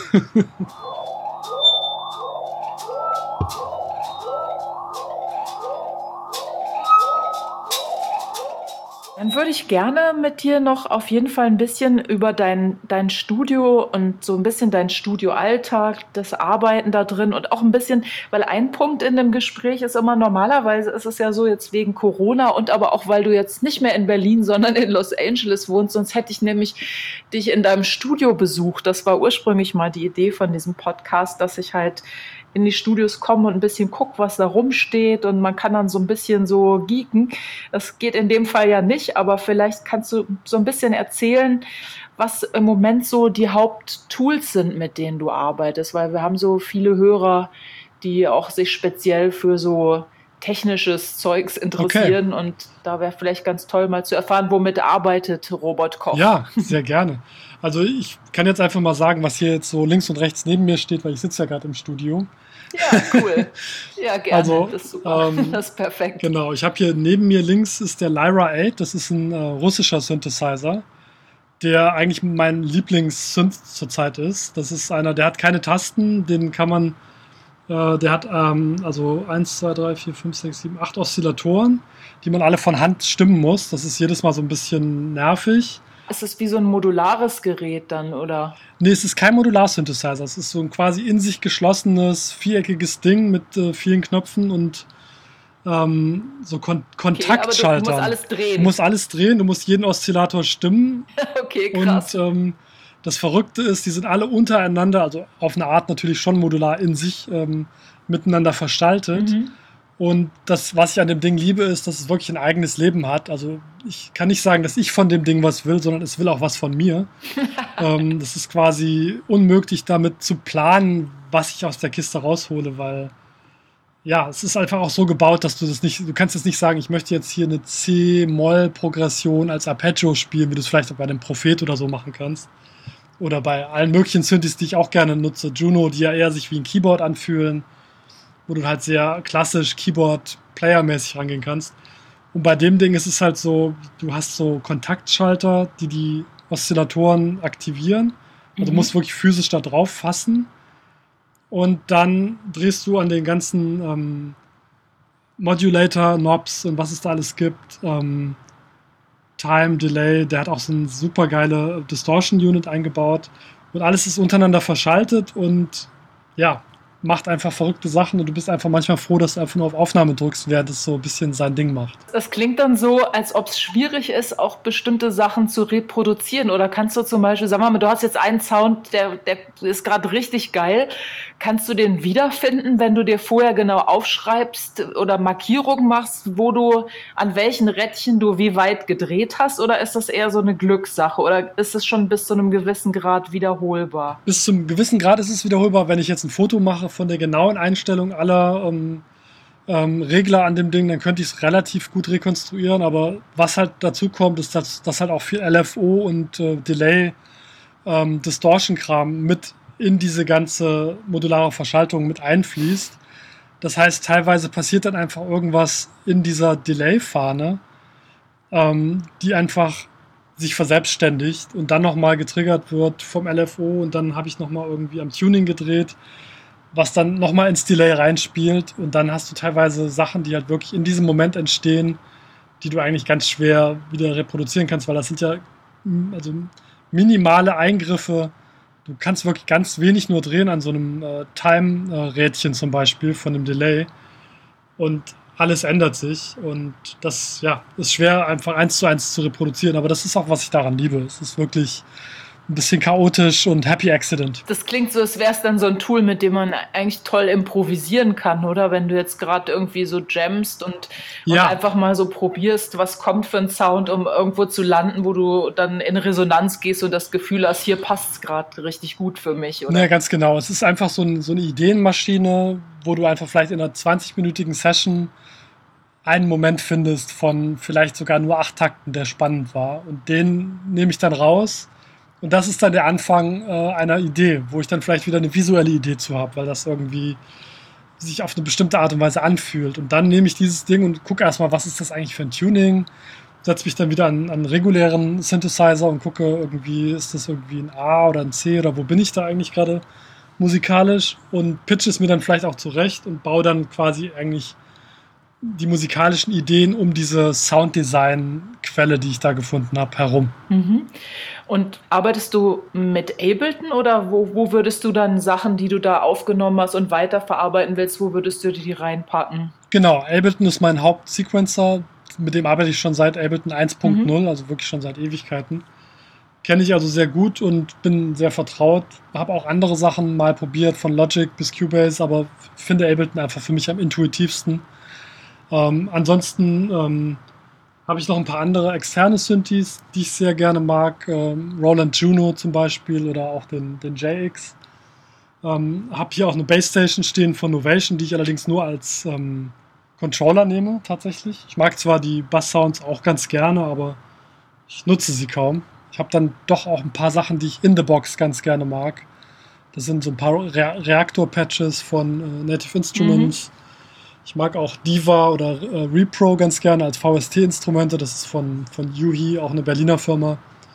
Dann würde ich gerne mit dir noch auf jeden Fall ein bisschen über dein, dein Studio und so ein bisschen deinen Studioalltag, das Arbeiten da drin und auch ein bisschen, weil ein Punkt in dem Gespräch ist immer, normalerweise ist es ja so jetzt wegen Corona und aber auch, weil du jetzt nicht mehr in Berlin, sondern in Los Angeles wohnst, sonst hätte ich nämlich dich in deinem Studio besucht. Das war ursprünglich mal die Idee von diesem Podcast, dass ich halt in die Studios komme und ein bisschen gucke, was da rumsteht und man kann dann so ein bisschen so geeken. Das geht in dem Fall ja nicht, aber vielleicht kannst du so ein bisschen erzählen, was im Moment so die Haupttools sind, mit denen du arbeitest, weil wir haben so viele Hörer, die auch sich speziell für so technisches Zeugs interessieren okay. Und da wäre vielleicht ganz toll mal zu erfahren, womit arbeitet Robert Koch. Ja, sehr gerne. Also ich kann jetzt einfach mal sagen, was hier jetzt so links und rechts neben mir steht, weil ich sitze ja gerade im Studio. Ja, cool. Ja, gerne. Also, das ist super. Ähm, das ist perfekt. Genau, ich habe hier neben mir links ist der Lyra acht, das ist ein äh, russischer Synthesizer, der eigentlich mein Lieblings-Synth zurzeit ist. Das ist einer, der hat keine Tasten, den kann man Der hat ähm, also eins, zwei, drei, vier, fünf, sechs, sieben, acht Oszillatoren, die man alle von Hand stimmen muss. Das ist jedes Mal so ein bisschen nervig. Ist es wie so ein modulares Gerät dann, oder? Nee, es ist kein Modular-Synthesizer. Es ist so ein quasi in sich geschlossenes, viereckiges Ding mit äh, vielen Knöpfen und ähm, so Kon- Kontaktschaltern. Okay, aber du musst alles drehen. Du musst alles drehen, du musst jeden Oszillator stimmen. Okay, krass. Und ähm, das Verrückte ist, die sind alle untereinander, also auf eine Art natürlich schon modular in sich, ähm, miteinander verstaltet. Mhm. Und das, was ich an dem Ding liebe, ist, dass es wirklich ein eigenes Leben hat. Also ich kann nicht sagen, dass ich von dem Ding was will, sondern es will auch was von mir. ähm, das ist quasi unmöglich, damit zu planen, was ich aus der Kiste raushole, weil ja, es ist einfach auch so gebaut, dass du das nicht, du kannst jetzt nicht sagen, ich möchte jetzt hier eine C-Moll-Progression als Arpeggio spielen, wie du es vielleicht auch bei einem Prophet oder so machen kannst. Oder bei allen möglichen Synthes, die ich auch gerne nutze. Juno, die ja eher sich wie ein Keyboard anfühlen, wo du halt sehr klassisch Keyboard-Player-mäßig rangehen kannst. Und bei dem Ding ist es halt so, du hast so Kontaktschalter, die die Oszillatoren aktivieren. Also du musst wirklich physisch da drauf fassen. Und dann drehst du an den ganzen ähm, Modulator-Knobs und was es da alles gibt. Ähm, Time, Delay, der hat auch so eine super geile Distortion-Unit eingebaut. Und alles ist untereinander verschaltet und ja, macht einfach verrückte Sachen und du bist einfach manchmal froh, dass du einfach nur auf Aufnahme drückst, während es so ein bisschen sein Ding macht. Das klingt dann so, als ob es schwierig ist, auch bestimmte Sachen zu reproduzieren. Oder kannst du zum Beispiel, sag mal, du hast jetzt einen Sound, der, der ist gerade richtig geil. Kannst du den wiederfinden, wenn du dir vorher genau aufschreibst oder Markierungen machst, wo du, an welchen Rädchen du wie weit gedreht hast? Oder ist das eher so eine Glückssache? Oder ist es schon bis zu einem gewissen Grad wiederholbar? Bis zum gewissen Grad ist es wiederholbar, wenn ich jetzt ein Foto mache von der genauen Einstellung aller ähm, ähm, Regler an dem Ding, dann könnte ich es relativ gut rekonstruieren. Aber was halt dazu kommt, ist, dass, dass halt auch viel L F O und äh, Delay, ähm, Distortion-Kram mit in diese ganze modulare Verschaltung mit einfließt. Das heißt, teilweise passiert dann einfach irgendwas in dieser Delay-Fahne, ähm, die einfach sich verselbstständigt und dann nochmal getriggert wird vom L F O und dann habe ich nochmal irgendwie am Tuning gedreht, was dann nochmal ins Delay reinspielt und dann hast du teilweise Sachen, die halt wirklich in diesem Moment entstehen, die du eigentlich ganz schwer wieder reproduzieren kannst, weil das sind ja also minimale Eingriffe. Du kannst wirklich ganz wenig nur drehen an so einem äh, Time-Rädchen zum Beispiel von dem Delay und alles ändert sich und das ja, ist schwer einfach eins zu eins zu reproduzieren, aber das ist auch, was ich daran liebe. Es ist wirklich ein bisschen chaotisch und Happy Accident. Das klingt so, als wäre es dann so ein Tool, mit dem man eigentlich toll improvisieren kann, oder? Wenn du jetzt gerade irgendwie so jammst und, und ja. einfach mal so probierst, was kommt für ein Sound, um irgendwo zu landen, wo du dann in Resonanz gehst und das Gefühl hast, hier passt es gerade richtig gut für mich, oder? Ja, ganz genau. Es ist einfach so, ein, so eine Ideenmaschine, wo du einfach vielleicht in einer zwanzigminütigen Session einen Moment findest von vielleicht sogar nur acht Takten, der spannend war. Und den nehme ich dann raus. Und das ist dann der Anfang äh, einer Idee, wo ich dann vielleicht wieder eine visuelle Idee zu habe, weil das irgendwie sich auf eine bestimmte Art und Weise anfühlt. Und dann nehme ich dieses Ding und gucke erstmal, was ist das eigentlich für ein Tuning, setze mich dann wieder an, an einen regulären Synthesizer und gucke irgendwie, ist das irgendwie ein A oder ein C oder wo bin ich da eigentlich gerade musikalisch und pitche es mir dann vielleicht auch zurecht und baue dann quasi eigentlich die musikalischen Ideen um diese Sounddesign-Quelle, die ich da gefunden habe, herum. Mhm. Und arbeitest du mit Ableton oder wo, wo würdest du dann Sachen, die du da aufgenommen hast und weiterverarbeiten willst, wo würdest du die reinpacken? Genau, Ableton ist mein Hauptsequencer, mit dem arbeite ich schon seit Ableton eins Punkt null, mhm. also wirklich schon seit Ewigkeiten. Kenne ich also sehr gut und bin sehr vertraut. Habe auch andere Sachen mal probiert, von Logic bis Cubase, aber finde Ableton einfach für mich am intuitivsten. Ähm, ansonsten ähm, habe ich noch ein paar andere externe Synthes, die ich sehr gerne mag. Ähm, Roland Juno zum Beispiel oder auch den, den J X. Ähm, habe hier auch eine Bassstation stehen von Novation, die ich allerdings nur als ähm, Controller nehme tatsächlich. Ich mag zwar die Bass-Sounds auch ganz gerne, aber ich nutze sie kaum. Ich habe dann doch auch ein paar Sachen, die ich in the Box ganz gerne mag. Das sind so ein paar Re- Reaktor-Patches von äh, Native Instruments. Mhm. Ich mag auch Diva oder äh, Repro ganz gerne als V S T-Instrumente. Das ist von, von Yuhi, auch eine Berliner Firma,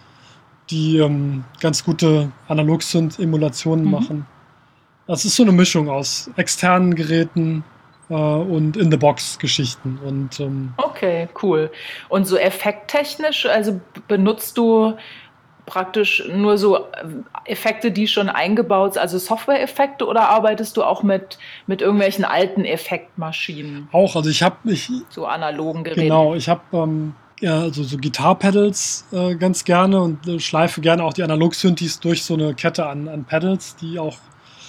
die ähm, ganz gute Analog-Synth-Emulationen mhm. machen. Das ist so eine Mischung aus externen Geräten äh, und In-the-Box-Geschichten. Und, ähm, okay, cool. Und so effekttechnisch, also benutzt du praktisch nur so Effekte, die schon eingebaut sind, also Software-Effekte, oder arbeitest du auch mit, mit irgendwelchen alten Effektmaschinen? Auch, also ich habe ich so analogen Geräten. Genau, ich habe ähm, ja, also so Gitarre-Pedals äh, ganz gerne und äh, schleife gerne auch die Analog-Synthes durch so eine Kette an, an Pedals, die auch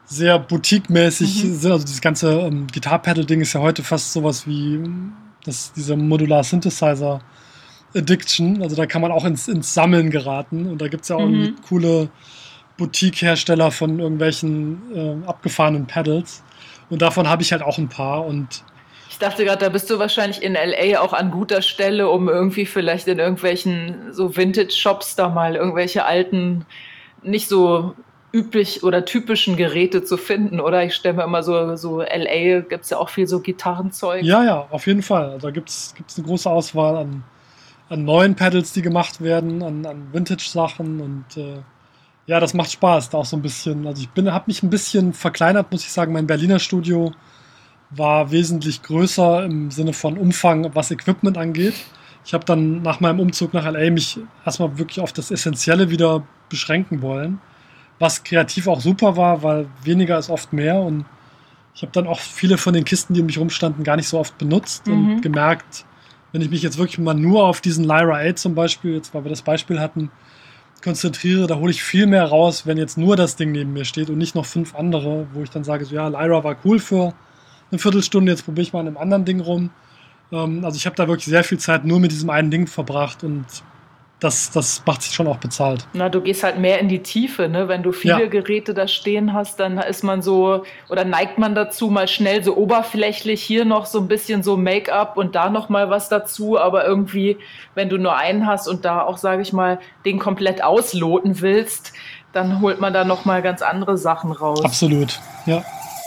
sehr boutique-mäßig Mhm. sind. Also dieses ganze ähm, Guitar-Pedal-Ding ist ja heute fast sowas wie das, diese Modular-Synthesizer-Addiction. Also da kann man auch ins, ins Sammeln geraten. Und da gibt es ja auch irgendwie Mhm. coole Boutique-Hersteller von irgendwelchen äh, abgefahrenen Pedals. Und davon habe ich halt auch ein paar. Und Ich dachte gerade, da bist du wahrscheinlich in L A auch an guter Stelle, um irgendwie vielleicht in irgendwelchen so Vintage-Shops da mal irgendwelche alten, nicht so üblich oder typischen Geräte zu finden, oder? Ich stelle mir immer so, so L A gibt es ja auch viel so Gitarrenzeug. ja, ja, auf jeden Fall. Also da gibt es eine große Auswahl an, an neuen Pedals, die gemacht werden, an, an Vintage-Sachen. Und äh, ja, das macht Spaß, da auch so ein bisschen. Also ich habe mich ein bisschen verkleinert, muss ich sagen. Mein Berliner Studio war wesentlich größer im Sinne von Umfang, was Equipment angeht. Ich habe dann nach meinem Umzug nach L A mich erstmal wirklich auf das Essentielle wieder beschränken wollen, was kreativ auch super war, weil weniger ist oft mehr. Und ich habe dann auch viele von den Kisten, die um mich rumstanden, gar nicht so oft benutzt Mhm. und gemerkt, wenn ich mich jetzt wirklich mal nur auf diesen Lyra acht zum Beispiel, jetzt weil wir das Beispiel hatten, konzentriere, da hole ich viel mehr raus, wenn jetzt nur das Ding neben mir steht und nicht noch fünf andere, wo ich dann sage, so ja, Lyra war cool für eine Viertelstunde, jetzt probiere ich mal an einem anderen Ding rum. Ähm, also ich habe da wirklich sehr viel Zeit nur mit diesem einen Ding verbracht und das, das macht sich schon auch bezahlt. Na, du gehst halt mehr in die Tiefe, ne? Wenn du viele Ja. Geräte da stehen hast, dann ist man so, oder neigt man dazu, mal schnell so oberflächlich hier noch so ein bisschen so Make-up und da noch mal was dazu, aber irgendwie, wenn du nur einen hast und da auch, sage ich mal, den komplett ausloten willst, dann holt man da noch mal ganz andere Sachen raus. Absolut, ja.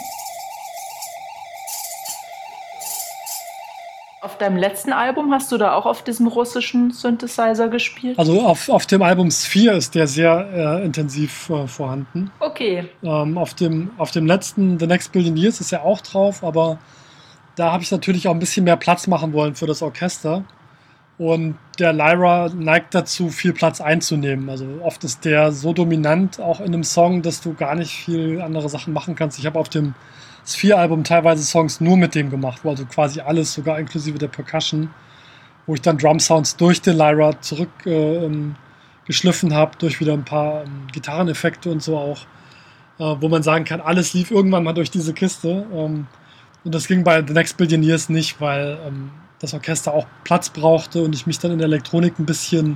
Auf deinem letzten Album hast du da auch auf diesem russischen Synthesizer gespielt? Also auf, auf dem Album Sphere ist der sehr äh, intensiv äh, vorhanden. Okay. Ähm, auf, dem, auf dem letzten The Next Billion Years ist er auch drauf, aber da habe ich natürlich auch ein bisschen mehr Platz machen wollen für das Orchester. Und der Lyra neigt dazu, viel Platz einzunehmen. Also oft ist der so dominant auch in einem Song, dass du gar nicht viel andere Sachen machen kannst. Ich habe auf dem Sphere-Album teilweise Songs nur mit dem gemacht, also quasi alles, sogar inklusive der Percussion, wo ich dann Drum-Sounds durch den Lyra zurück äh, ähm, geschliffen habe, durch wieder ein paar ähm, Gitarreneffekte und so auch, äh, wo man sagen kann, alles lief irgendwann mal durch diese Kiste. Ähm, und das ging bei The Next Billion Years nicht, weil ähm, das Orchester auch Platz brauchte und ich mich dann in der Elektronik ein bisschen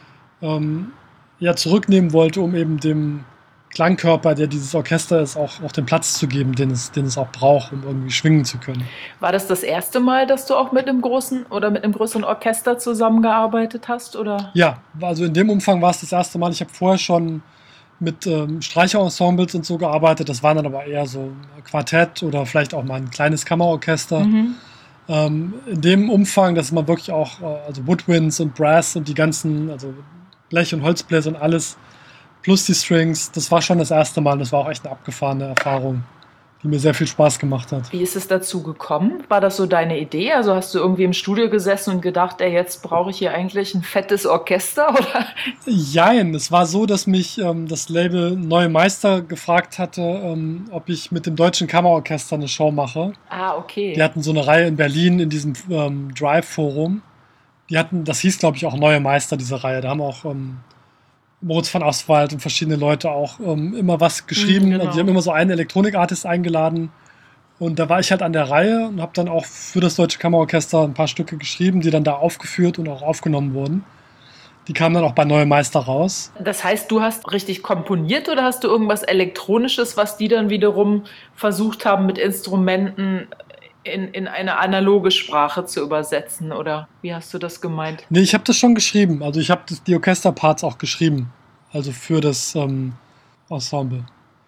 ähm, ja, zurücknehmen wollte, um eben dem Klangkörper, der dieses Orchester ist, auch, auch den Platz zu geben, den es, den es auch braucht, um irgendwie schwingen zu können. War das das erste Mal, dass du auch mit einem großen oder mit einem größeren Orchester zusammengearbeitet hast, oder? Ja, also in dem Umfang war es das erste Mal. Ich habe vorher schon mit ähm, Streicherensembles und so gearbeitet. Das waren dann aber eher so Quartett oder vielleicht auch mal ein kleines Kammerorchester. Mhm. Ähm, in dem Umfang, dass man wirklich auch, äh, also Woodwinds und Brass und die ganzen, also Blech- und Holzbläser und alles, plus die Strings, das war schon das erste Mal. Das war auch echt eine abgefahrene Erfahrung, die mir sehr viel Spaß gemacht hat. Wie ist es dazu gekommen? War das so deine Idee? Also hast du irgendwie im Studio gesessen und gedacht, ey, jetzt brauche ich hier eigentlich ein fettes Orchester, oder? Jein, es war so, dass mich ähm, das Label Neue Meister gefragt hatte, ähm, ob ich mit dem Deutschen Kammerorchester eine Show mache. Ah, okay. Die hatten so eine Reihe in Berlin in diesem ähm, Drive-Forum. Die hatten, das hieß, glaube ich, auch Neue Meister, diese Reihe. Da haben auch ähm, Moritz van Ostwald und verschiedene Leute auch ähm, immer was geschrieben. Mhm, genau. Also die haben immer so einen Elektronik-Artist eingeladen. Und da war ich halt an der Reihe und habe dann auch für das Deutsche Kammerorchester ein paar Stücke geschrieben, die dann da aufgeführt und auch aufgenommen wurden. Die kamen dann auch bei Neue Meister raus. Das heißt, du hast richtig komponiert oder hast du irgendwas Elektronisches, was die dann wiederum versucht haben, mit Instrumenten in, in eine analoge Sprache zu übersetzen? Oder wie hast du das gemeint? Nee, ich habe das schon geschrieben. Also ich habe die Orchesterparts auch geschrieben. Also für das ähm, Ensemble.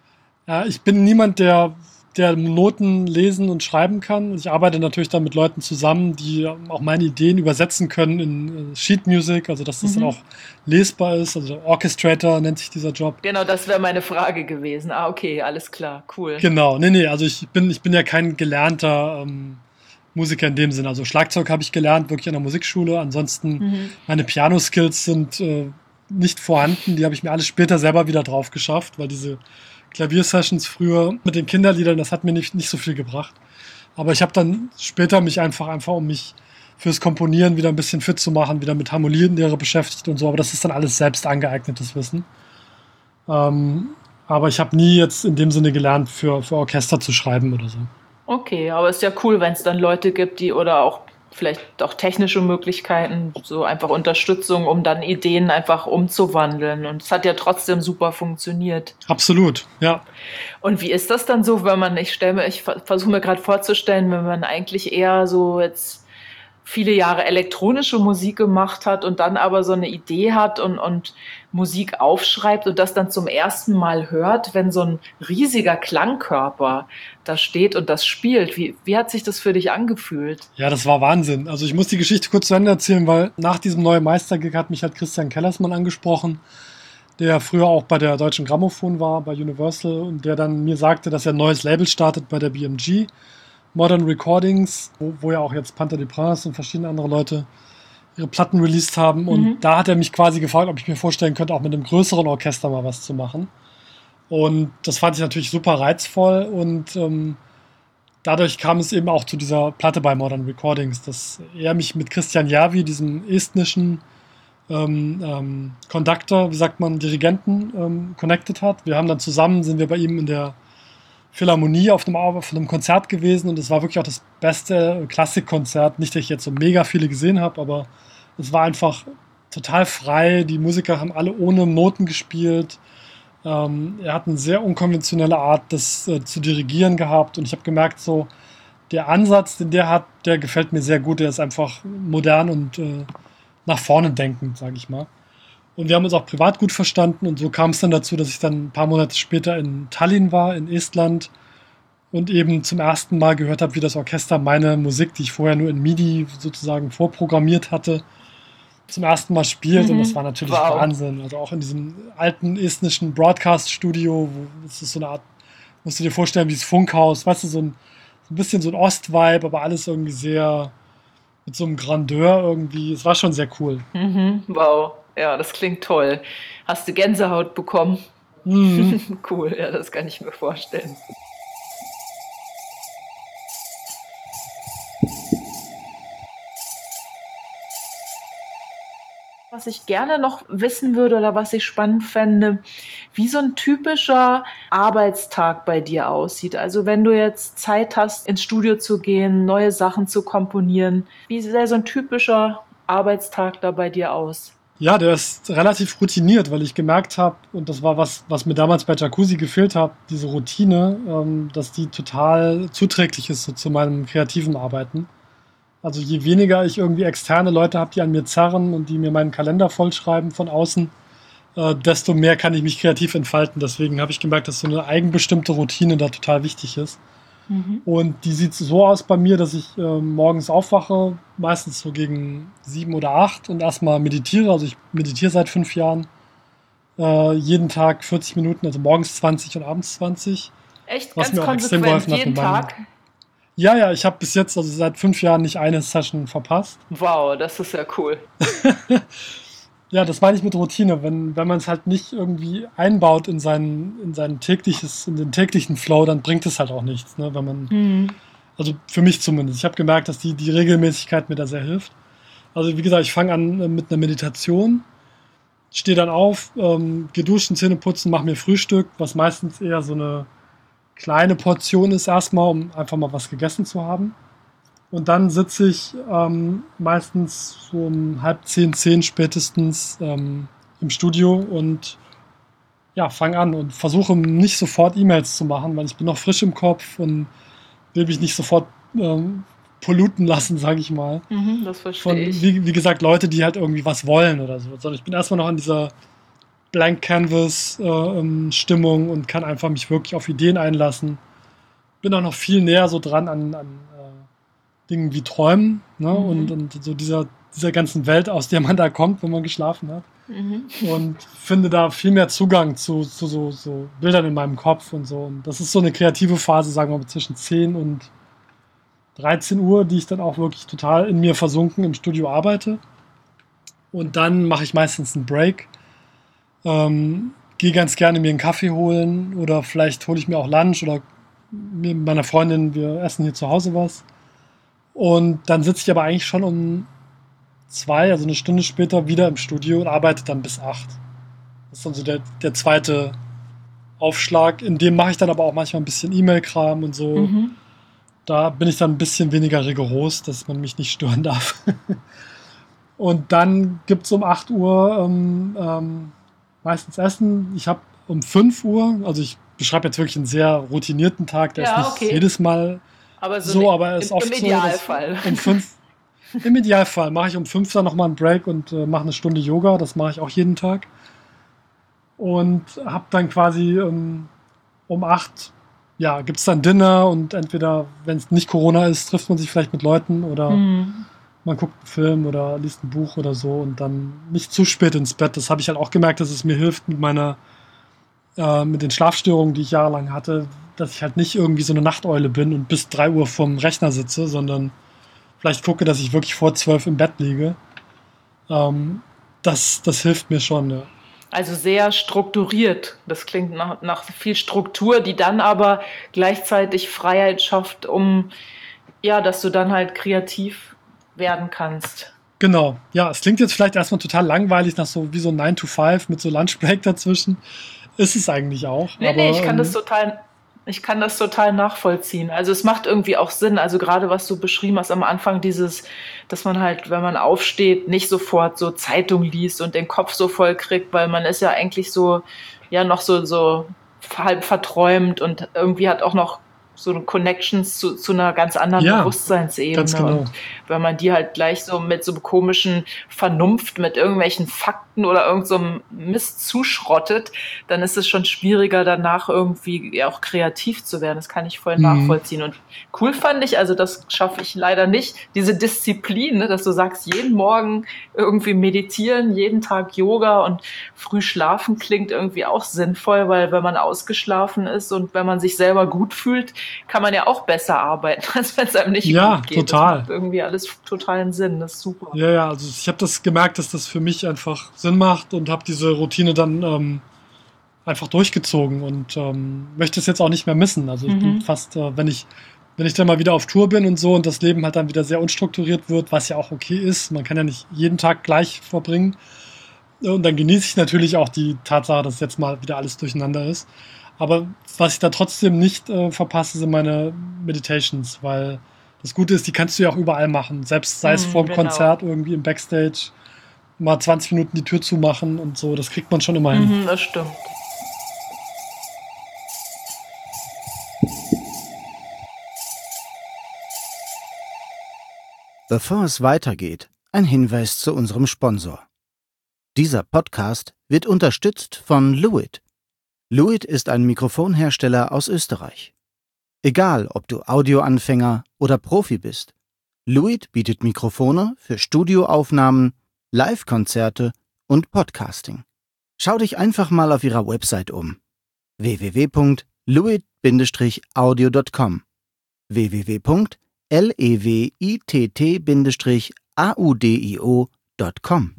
Ja, ich bin niemand, der, der Noten lesen und schreiben kann. Ich arbeite natürlich dann mit Leuten zusammen, die auch meine Ideen übersetzen können in Sheet Music, also dass das Mhm. dann auch lesbar ist. Also Orchestrator nennt sich dieser Job. Genau, das wäre meine Frage gewesen. Ah, okay, alles klar, cool. Genau, nee, nee, also ich bin, ich bin ja kein gelernter ähm, Musiker in dem Sinne. Also Schlagzeug habe ich gelernt, wirklich an der Musikschule. Ansonsten Mhm. meine Piano-Skills sind äh, nicht vorhanden. Die habe ich mir alles später selber wieder drauf geschafft, weil diese Klaviersessions früher mit den Kinderliedern, das hat mir nicht, nicht so viel gebracht. Aber ich habe dann später mich einfach, einfach um mich fürs Komponieren wieder ein bisschen fit zu machen, wieder mit Harmonielehre beschäftigt und so. Aber das ist dann alles selbst angeeignetes Wissen. Ähm, Aber ich habe nie jetzt in dem Sinne gelernt, für, für Orchester zu schreiben oder so. Okay, aber ist ja cool, wenn es dann Leute gibt, die oder auch vielleicht auch technische Möglichkeiten, so einfach Unterstützung, um dann Ideen einfach umzuwandeln. Und es hat ja trotzdem super funktioniert. Absolut, ja. Und wie ist das dann so, wenn man, ich stelle mir, ich versuche mir gerade vorzustellen, wenn man eigentlich eher so jetzt viele Jahre elektronische Musik gemacht hat und dann aber so eine Idee hat und, und Musik aufschreibt und das dann zum ersten Mal hört, wenn so ein riesiger Klangkörper da steht und das spielt. Wie, wie hat sich das für dich angefühlt? Ja, das war Wahnsinn. Also ich muss die Geschichte kurz zu Ende erzählen, weil nach diesem neuen Meistergig hat mich halt Christian Kellersmann angesprochen, der früher auch bei der Deutschen Grammophon war, bei Universal, und der dann mir sagte, dass er ein neues Label startet bei der B M G, Modern Recordings, wo, wo ja auch jetzt Panther des Princes und verschiedene andere Leute ihre Platten released haben. Und mhm. da hat er mich quasi gefragt, ob ich mir vorstellen könnte, auch mit einem größeren Orchester mal was zu machen. Und das fand ich natürlich super reizvoll. Und ähm, dadurch kam es eben auch zu dieser Platte bei Modern Recordings, dass er mich mit Christian Järvi, diesem estnischen ähm, ähm, Conductor, wie sagt man, Dirigenten, ähm, connected hat. Wir haben dann zusammen, sind wir bei ihm in der Philharmonie auf einem, auf einem Konzert gewesen, und es war wirklich auch das beste Klassikkonzert. Nicht, dass ich jetzt so mega viele gesehen habe, aber es war einfach total frei. Die Musiker haben alle ohne Noten gespielt. Ähm, er hat eine sehr unkonventionelle Art, das äh, zu dirigieren gehabt, und ich habe gemerkt, so der Ansatz, den der hat, der gefällt mir sehr gut. Der ist einfach modern und äh, nach vorne denkend, sage ich mal. Und wir haben uns auch privat gut verstanden, und so kam es dann dazu, dass ich dann ein paar Monate später in Tallinn war, in Estland, und eben zum ersten Mal gehört habe, wie das Orchester meine Musik, die ich vorher nur in MIDI sozusagen vorprogrammiert hatte, zum ersten Mal spielt. Mhm. Und das war natürlich wow. Wahnsinn. Also auch in diesem alten estnischen Broadcast-Studio, wo es ist so eine Art, musst du dir vorstellen, wie das Funkhaus, weißt du, so ein, so ein bisschen so ein Ost-Vibe, aber alles irgendwie sehr mit so einem Grandeur irgendwie. Es war schon sehr cool. Mhm. Wow. Ja, das klingt toll. Hast du Gänsehaut bekommen? Mhm. Cool, ja, das kann ich mir vorstellen. Was ich gerne noch wissen würde oder was ich spannend fände, wie so ein typischer Arbeitstag bei dir aussieht. Also wenn du jetzt Zeit hast, ins Studio zu gehen, neue Sachen zu komponieren, wie sähe so ein typischer Arbeitstag da bei dir aus? Ja, der ist relativ routiniert, weil ich gemerkt habe, und das war was, was mir damals bei Jacuzzi gefehlt hat, diese Routine, ähm, dass die total zuträglich ist so zu meinem kreativen Arbeiten. Also je weniger ich irgendwie externe Leute habe, die an mir zerren und die mir meinen Kalender vollschreiben von außen, äh, desto mehr kann ich mich kreativ entfalten. Deswegen habe ich gemerkt, dass so eine eigenbestimmte Routine da total wichtig ist. Mhm. Und die sieht so aus bei mir, dass ich äh, morgens aufwache, meistens so gegen sieben oder acht, und erstmal meditiere. Also ich meditiere seit fünf Jahren. Äh, jeden Tag vierzig Minuten, also morgens zwanzig und abends zwanzig. Echt? Was ganz mir auch extrem geholfen jeden hat Tag? Ja, ja, ich habe bis jetzt, also seit fünf Jahren, nicht eine Session verpasst. Wow, das ist ja cool. Ja, das meine ich mit Routine. Wenn, wenn man es halt nicht irgendwie einbaut in sein, in sein tägliches, in den täglichen Flow, dann bringt es halt auch nichts. Ne? Wenn man, mhm. Also für mich zumindest. Ich habe gemerkt, dass die, die Regelmäßigkeit mir da sehr hilft. Also wie gesagt, ich fange an äh, mit einer Meditation, stehe dann auf, ähm, gehe duschen, Zähne putzen, mache mir Frühstück, was meistens eher so eine kleine Portion ist erstmal, um einfach mal was gegessen zu haben. Und dann sitze ich ähm, meistens so um halb zehn, zehn spätestens ähm, im Studio und ja, fange an und versuche nicht sofort E-Mails zu machen, weil ich bin noch frisch im Kopf und will mich nicht sofort ähm, polluten lassen, sage ich mal. Mhm, das verstehe Von, ich. Wie, wie gesagt, Leute, die halt irgendwie was wollen oder so. Sondern ich bin erstmal noch in dieser Blank Canvas äh, Stimmung und kann einfach mich wirklich auf Ideen einlassen. Bin auch noch viel näher so dran an, an äh, Dingen wie Träumen, ne? Mhm. und, und so dieser, dieser ganzen Welt, aus der man da kommt, wenn man geschlafen hat. Mhm. Und finde da viel mehr Zugang zu, zu so, so Bildern in meinem Kopf und so. Und das ist so eine kreative Phase, sagen wir mal, zwischen zehn und dreizehn Uhr, die ich dann auch wirklich total in mir versunken im Studio arbeite. Und dann mache ich meistens einen Break. Ähm, gehe ganz gerne mir einen Kaffee holen oder vielleicht hole ich mir auch Lunch oder mit meiner Freundin, wir essen hier zu Hause was. Und dann sitze ich aber eigentlich schon um zwei, also eine Stunde später wieder im Studio und arbeite dann bis acht. Das ist dann so der, der zweite Aufschlag. In dem mache ich dann aber auch manchmal ein bisschen E-Mail-Kram und so. Mhm. Da bin ich dann ein bisschen weniger rigoros, dass man mich nicht stören darf. Und dann gibt es um acht Uhr ähm, ähm, meistens Essen. Ich habe um fünf Uhr, also ich beschreibe jetzt wirklich einen sehr routinierten Tag, der ja, ist nicht okay. jedes Mal aber so, so aber es ist oft im so, Idealfall. Um fünf, im Idealfall mache ich um fünf dann nochmal einen Break und äh, mache eine Stunde Yoga, das mache ich auch jeden Tag. Und habe dann quasi ähm, um acht, ja, gibt es dann Dinner und entweder, wenn es nicht Corona ist, trifft man sich vielleicht mit Leuten oder mhm. man guckt einen Film oder liest ein Buch oder so und dann nicht zu spät ins Bett. Das habe ich halt auch gemerkt, dass es mir hilft mit meiner, äh, mit den Schlafstörungen, die ich jahrelang hatte, dass ich halt nicht irgendwie so eine Nachteule bin und bis drei Uhr vorm Rechner sitze, sondern vielleicht gucke, dass ich wirklich vor zwölf im Bett liege. Ähm, das, das hilft mir schon, ja. Also sehr strukturiert. Das klingt nach, nach viel Struktur, die dann aber gleichzeitig Freiheit schafft, um, ja, dass du dann halt kreativ werden kannst. Genau. Ja, es klingt jetzt vielleicht erstmal total langweilig, nach so wie so nine to five mit so Lunchbreak dazwischen. Ist es eigentlich auch. Nee, aber, nee, ich kann ähm, das total... Ich kann das total nachvollziehen. Also es macht irgendwie auch Sinn. Also gerade was du beschrieben hast am Anfang, dieses, dass man halt, wenn man aufsteht, nicht sofort so Zeitung liest und den Kopf so voll kriegt, weil man ist ja eigentlich so, ja noch so, so halb verträumt und irgendwie hat auch noch so Connections zu, zu einer ganz anderen ja, Bewusstseinsebene. Ganz genau. Und wenn man die halt gleich so mit so komischen Vernunft, mit irgendwelchen Fakten oder irgend so einem Mist zuschrottet, dann ist es schon schwieriger, danach irgendwie auch kreativ zu werden. Das kann ich voll mhm. nachvollziehen. Und cool fand ich, also das schaffe ich leider nicht, diese Disziplin, ne, dass du sagst, jeden Morgen irgendwie meditieren, jeden Tag Yoga und früh schlafen klingt irgendwie auch sinnvoll, weil wenn man ausgeschlafen ist und wenn man sich selber gut fühlt, kann man ja auch besser arbeiten, als wenn es einem nicht ja, gut geht. Total. Das macht irgendwie alles totalen Sinn, das ist super. Ja, ja, also ich habe das gemerkt, dass das für mich einfach Sinn macht und habe diese Routine dann ähm, einfach durchgezogen und ähm, möchte es jetzt auch nicht mehr missen. Also ich mhm. bin fast, äh, wenn ich wenn ich dann mal wieder auf Tour bin und so und das Leben halt dann wieder sehr unstrukturiert wird, was ja auch okay ist, man kann ja nicht jeden Tag gleich verbringen und dann genieße ich natürlich auch die Tatsache, dass jetzt mal wieder alles durcheinander ist. Aber was ich da trotzdem nicht äh, verpasse, sind meine Meditations, weil das Gute ist, die kannst du ja auch überall machen. Selbst sei es mm, vor dem genau. Konzert irgendwie im Backstage mal zwanzig Minuten die Tür zumachen und so, das kriegt man schon immer hin. Mhm, das stimmt. Bevor es weitergeht, ein Hinweis zu unserem Sponsor. Dieser Podcast wird unterstützt von Luit. Luit ist ein Mikrofonhersteller aus Österreich. Egal, ob du Audioanfänger oder Profi bist, Luit bietet Mikrofone für Studioaufnahmen, Live-Konzerte und Podcasting. Schau dich einfach mal auf ihrer Website um. w w w punkt luit Bindestrich audio punkt com w w w punkt luitt Bindestrich audio punkt com.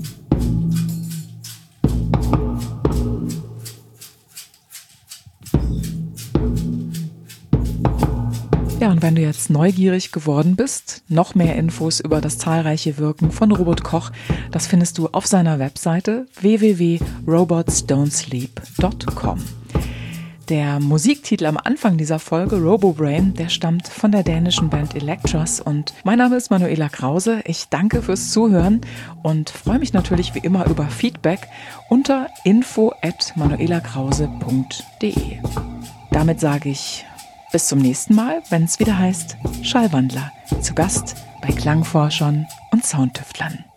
Ja, und wenn du jetzt neugierig geworden bist, noch mehr Infos über das zahlreiche Wirken von Robert Koch, das findest du auf seiner Webseite w w w punkt robots don't sleep punkt com. Der Musiktitel am Anfang dieser Folge, Robobrain, der stammt von der dänischen Band Electros und mein Name ist Manuela Krause. Ich danke fürs Zuhören und freue mich natürlich wie immer über Feedback unter info at manuelakrause punkt de. Damit sage ich bis zum nächsten Mal, wenn es wieder heißt Schallwandler, zu Gast bei Klangforschern und Soundtüftlern.